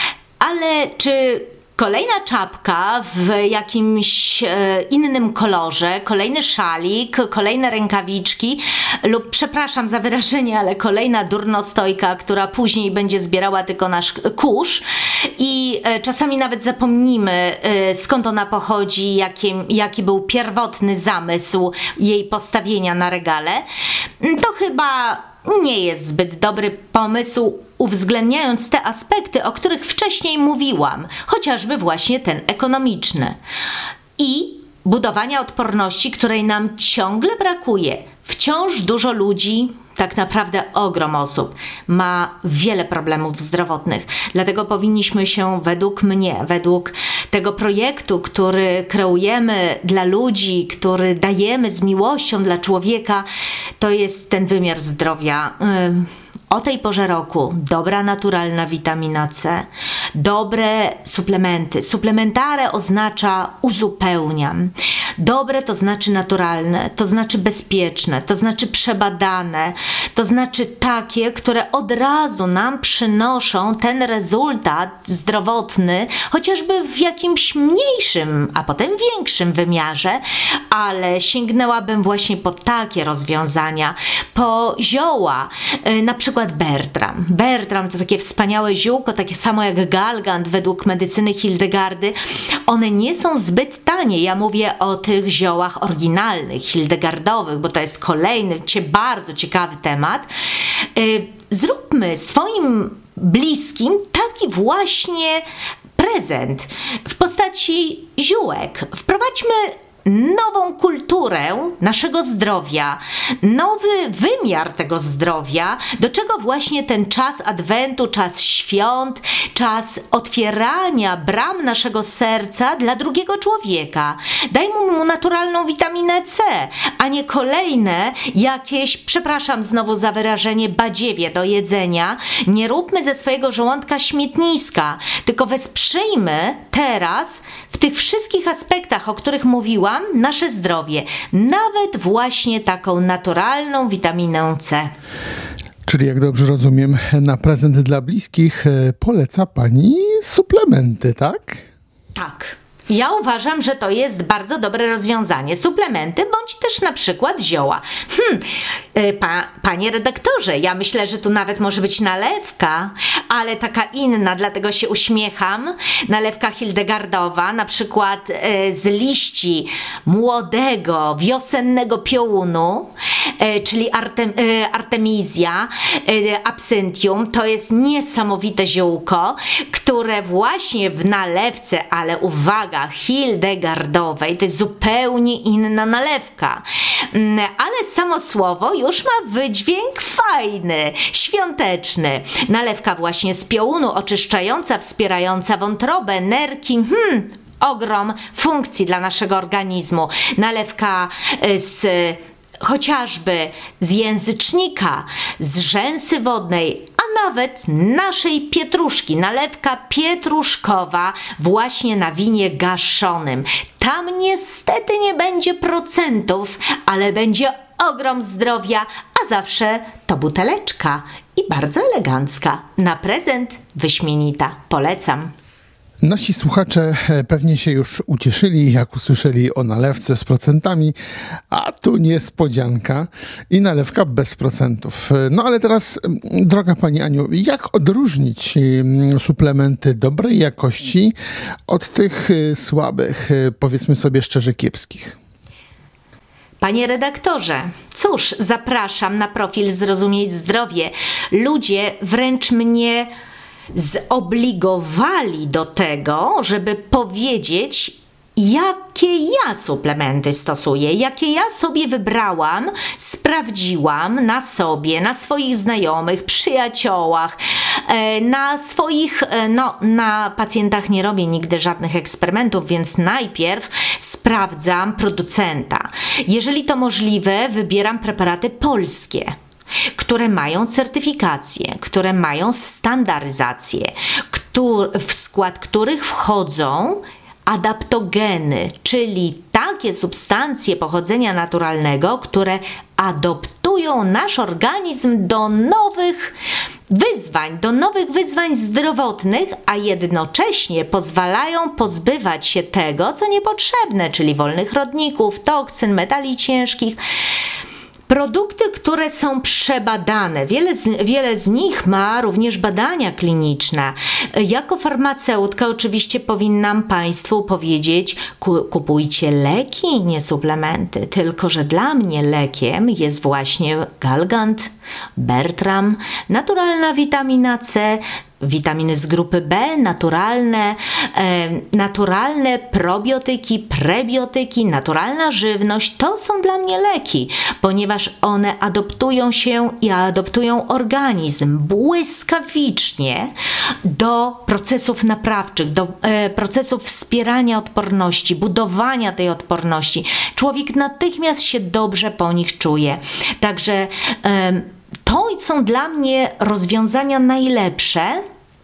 Ale czy kolejna czapka w jakimś e, innym kolorze, kolejny szalik, kolejne rękawiczki lub, przepraszam za wyrażenie, ale kolejna durnostojka, która później będzie zbierała tylko nasz kurz i e, czasami nawet zapomnimy e, skąd ona pochodzi, jaki, jaki był pierwotny zamysł jej postawienia na regale, to chyba nie jest zbyt dobry pomysł, uwzględniając te aspekty, o których wcześniej mówiłam, chociażby właśnie ten ekonomiczny i budowania odporności, której nam ciągle brakuje. Wciąż dużo ludzi, tak naprawdę ogrom osób, ma wiele problemów zdrowotnych. Dlatego powinniśmy się, według mnie, według tego projektu, który kreujemy dla ludzi, który dajemy z miłością dla człowieka, to jest ten wymiar zdrowia. Yy. O tej porze roku dobra naturalna witamina C, dobre suplementy. Suplementare oznacza uzupełniam. Dobre to znaczy naturalne, to znaczy bezpieczne, to znaczy przebadane, to znaczy takie, które od razu nam przynoszą ten rezultat zdrowotny, chociażby w jakimś mniejszym, a potem większym wymiarze, ale sięgnęłabym właśnie po takie rozwiązania, po zioła, na przykład Bertram. Bertram to takie wspaniałe ziółko, takie samo jak galgant według medycyny Hildegardy. One nie są zbyt tanie. Ja mówię o tych ziołach oryginalnych, hildegardowych, bo to jest kolejny, bardzo ciekawy temat. Zróbmy swoim bliskim taki właśnie prezent w postaci ziółek. Wprowadźmy nową kulturę naszego zdrowia, nowy wymiar tego zdrowia, do czego właśnie ten czas Adwentu, czas świąt, czas otwierania bram naszego serca dla drugiego człowieka. Daj mu naturalną witaminę C, a nie kolejne jakieś, przepraszam znowu za wyrażenie, badziewie do jedzenia. Nie róbmy ze swojego żołądka śmietniska, tylko wesprzyjmy teraz w tych wszystkich aspektach, o których mówiłam, nasze zdrowie, nawet właśnie taką naturalną witaminę C. Czyli jak dobrze rozumiem, na prezent dla bliskich poleca Pani suplementy, tak? Tak. Ja uważam, że to jest bardzo dobre rozwiązanie. Suplementy bądź też na przykład zioła. Hmm, pa, panie redaktorze, ja myślę, że tu nawet może być nalewka, ale taka inna, dlatego się uśmiecham. Nalewka hildegardowa, na przykład e, z liści młodego, wiosennego piołunu, e, czyli artem, e, artemizja, e, absynthium. To jest niesamowite ziółko, które właśnie w nalewce, ale uwaga, hildegardowej, to jest zupełnie inna nalewka, ale samo słowo już ma wydźwięk fajny, świąteczny. Nalewka właśnie z piołunu, oczyszczająca, wspierająca wątrobę, nerki, hmm, ogrom funkcji dla naszego organizmu. Nalewka z chociażby z języcznika, z rzęsy wodnej, a nawet naszej pietruszki, nalewka pietruszkowa właśnie na winie gaszonym. Tam niestety nie będzie procentów, ale będzie ogrom zdrowia, a zawsze to buteleczka i bardzo elegancka. Na prezent wyśmienita. Polecam. Nasi słuchacze pewnie się już ucieszyli, jak usłyszeli o nalewce z procentami, a tu niespodzianka i nalewka bez procentów. No ale teraz, droga Pani Aniu, jak odróżnić suplementy dobrej jakości od tych słabych, powiedzmy sobie szczerze, kiepskich? Panie redaktorze, cóż, zapraszam na profil Zrozumieć Zdrowie. Ludzie wręcz mnie zobligowali do tego, żeby powiedzieć, jakie ja suplementy stosuję, jakie ja sobie wybrałam, sprawdziłam na sobie, na swoich znajomych, przyjaciołach, na swoich, no na pacjentach nie robię nigdy żadnych eksperymentów, więc najpierw sprawdzam producenta. Jeżeli to możliwe, wybieram preparaty polskie, które mają certyfikację, które mają standaryzację, w skład których wchodzą adaptogeny, czyli takie substancje pochodzenia naturalnego, które adaptują nasz organizm do nowych wyzwań, do nowych wyzwań zdrowotnych, a jednocześnie pozwalają pozbywać się tego, co niepotrzebne, czyli wolnych rodników, toksyn, metali ciężkich. Produkty, które są przebadane, wiele z, wiele z nich ma również badania kliniczne. Jako farmaceutka oczywiście powinnam Państwu powiedzieć, ku, kupujcie leki, nie suplementy, tylko że dla mnie lekiem jest właśnie Galgant, Bertram, naturalna witamina C, witaminy z grupy B, naturalne, e, naturalne probiotyki, prebiotyki, naturalna żywność, to są dla mnie leki, ponieważ one adoptują się i adoptują organizm błyskawicznie do procesów naprawczych, do e, procesów wspierania odporności, budowania tej odporności. Człowiek natychmiast się dobrze po nich czuje. Także e, to są dla mnie rozwiązania najlepsze,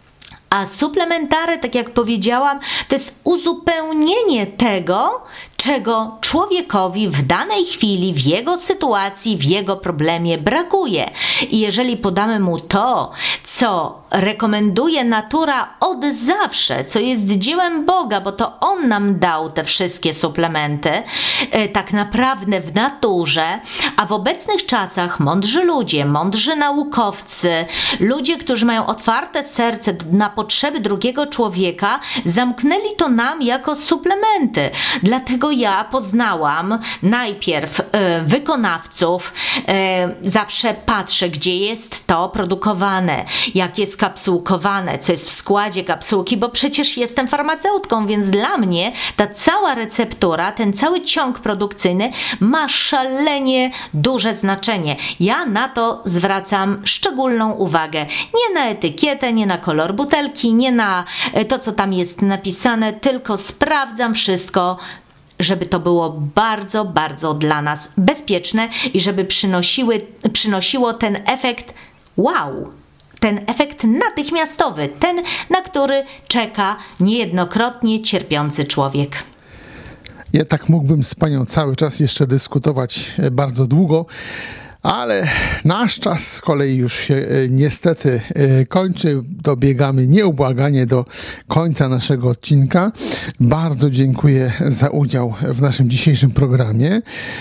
a suplementary, tak jak powiedziałam, to jest uzupełnienie tego, czego człowiekowi w danej chwili, w jego sytuacji, w jego problemie brakuje. I jeżeli podamy mu to, co rekomenduje natura od zawsze, co jest dziełem Boga, bo to On nam dał te wszystkie suplementy, tak naprawdę w naturze, a w obecnych czasach mądrzy ludzie, mądrzy naukowcy, ludzie, którzy mają otwarte serce na potrzeby drugiego człowieka, zamknęli to nam jako suplementy. Dlatego ja poznałam najpierw y, wykonawców, y, zawsze patrzę, gdzie jest to produkowane, jak jest kapsułkowane, co jest w składzie kapsułki, bo przecież jestem farmaceutką, więc dla mnie ta cała receptura, ten cały ciąg produkcyjny ma szalenie duże znaczenie. Ja na to zwracam szczególną uwagę. Nie na etykietę, nie na kolor butelki, nie na to, co tam jest napisane, tylko sprawdzam wszystko, żeby to było bardzo, bardzo dla nas bezpieczne i żeby przynosiły, przynosiło ten efekt wow, ten efekt natychmiastowy, ten, na który czeka niejednokrotnie cierpiący człowiek. Ja tak mógłbym z Panią cały czas jeszcze dyskutować bardzo długo, ale nasz czas z kolei już się niestety kończy. Dobiegamy nieubłaganie do końca naszego odcinka. Bardzo dziękuję za udział w naszym dzisiejszym programie.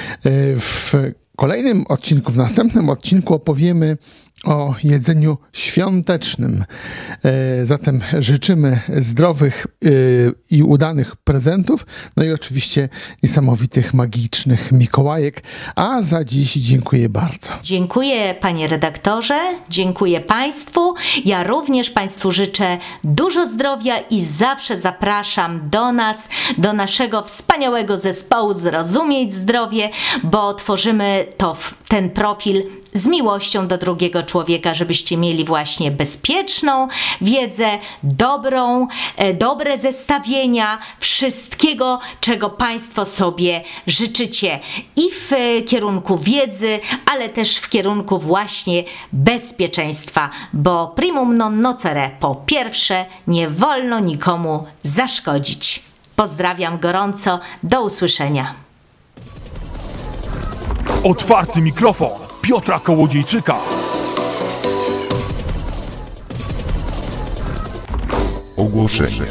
W kolejnym odcinku, w następnym odcinku opowiemy o jedzeniu świątecznym. Zatem życzymy zdrowych i udanych prezentów, no i oczywiście niesamowitych, magicznych Mikołajek. A za dziś dziękuję bardzo. Dziękuję Panie redaktorze, dziękuję Państwu. Ja również Państwu życzę dużo zdrowia i zawsze zapraszam do nas, do naszego wspaniałego zespołu Zrozumieć Zdrowie, bo tworzymy to, ten profil z miłością do drugiego człowieka, żebyście mieli właśnie bezpieczną wiedzę, dobrą, e, dobre zestawienia wszystkiego, czego Państwo sobie życzycie i w e, kierunku wiedzy, ale też w kierunku właśnie bezpieczeństwa, bo primum non nocere, po pierwsze, nie wolno nikomu zaszkodzić. Pozdrawiam gorąco, do usłyszenia. Otwarty mikrofon Piotra Kołodziejczyka. Ogłoszenie.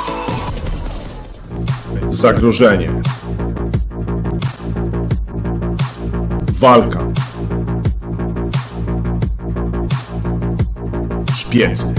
Zagrożenie. Walka. Szpiec.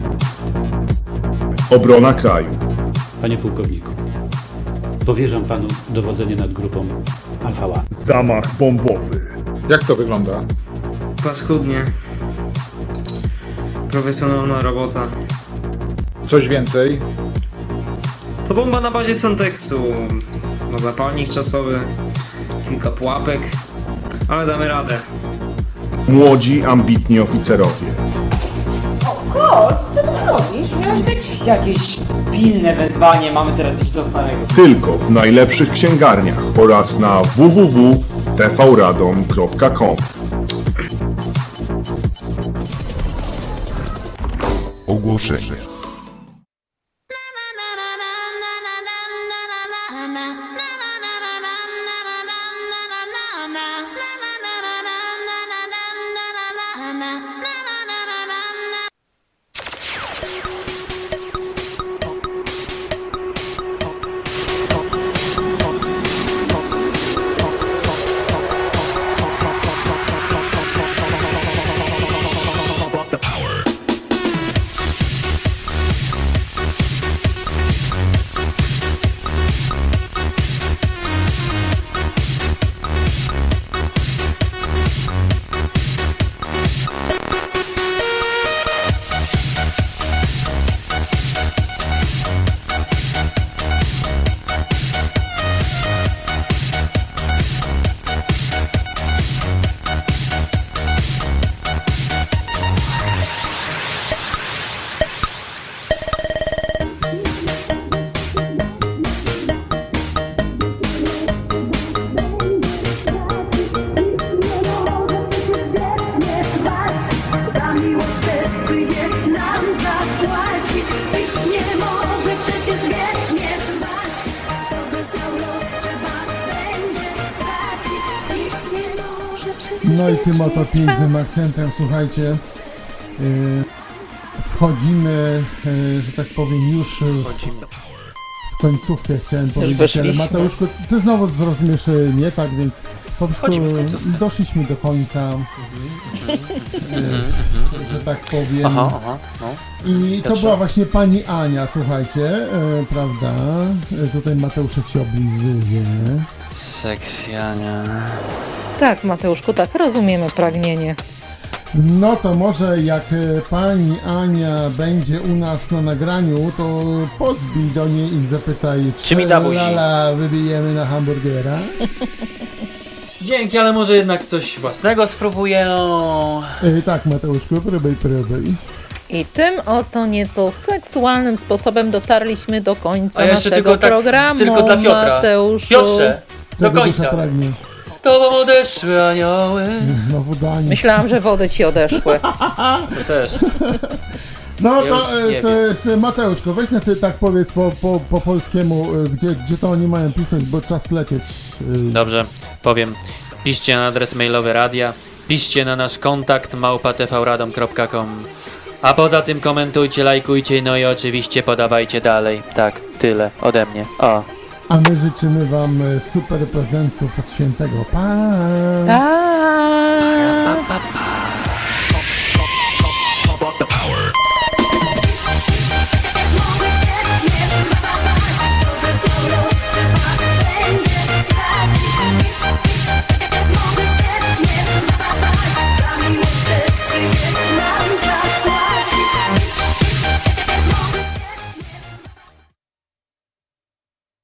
Obrona kraju. Panie pułkowniku, powierzam panu dowodzenie nad grupą Alfa One. Zamach bombowy. Jak to wygląda? Paskudnie. Profesjonalna robota. Coś więcej? To bomba na bazie Santexu. No zapalnik czasowy, kilka pułapek, ale damy radę. Młodzi, ambitni oficerowie. O Kurt, co ty robisz? Miałeś być jakieś pilne wezwanie, mamy teraz iść do starego. Tylko w najlepszych księgarniach oraz na w w w kropka t v radom kropka com. Ogłoszenie. No i tym oto pięknym akcentem, słuchajcie, yy, wchodzimy, yy, że tak powiem, już w końcówkę, chciałem powiedzieć, ale Mateuszku, ty znowu zrozumiesz nie tak, więc po prostu doszliśmy do końca, yy, że tak powiem. Aha, aha, no. I to Dobrze. była właśnie pani Ania, słuchajcie, yy, prawda, yy, tutaj Mateuszek się oblizuje. Sekcjania. Tak, Mateuszku, tak, rozumiemy pragnienie. No to może jak e, pani Ania będzie u nas na nagraniu, to podbij do niej i zapytaj, Czy mi da buzi? lala, wybijemy na hamburgera? Dzięki, ale może jednak coś własnego spróbuję. E, tak, Mateuszku, próbuj, próbuj. I tym oto nieco seksualnym sposobem dotarliśmy do końca A jeszcze naszego tylko tak- programu. tylko dla Piotra. Mateuszu. Piotrze, do Tego końca. dusza pragnie. Z tobą odeszły anioły. Znowu Dani. Myślałam, że wody ci odeszły. To też. No Ja to, już e, nie to wiem. jest e, Mateuszko, weź na ty tak powiedz po, po, po polskiemu, e, gdzie, gdzie to oni mają pisać, bo czas lecieć. e. Dobrze, powiem. Piszcie na adres mailowy radia, piszcie na nasz kontakt małpa t v radom kropka com. A poza tym komentujcie, lajkujcie, no i oczywiście podawajcie dalej. Tak, tyle ode mnie. O. A my życzymy wam e, super prezentów od świętego. Pa! Pa!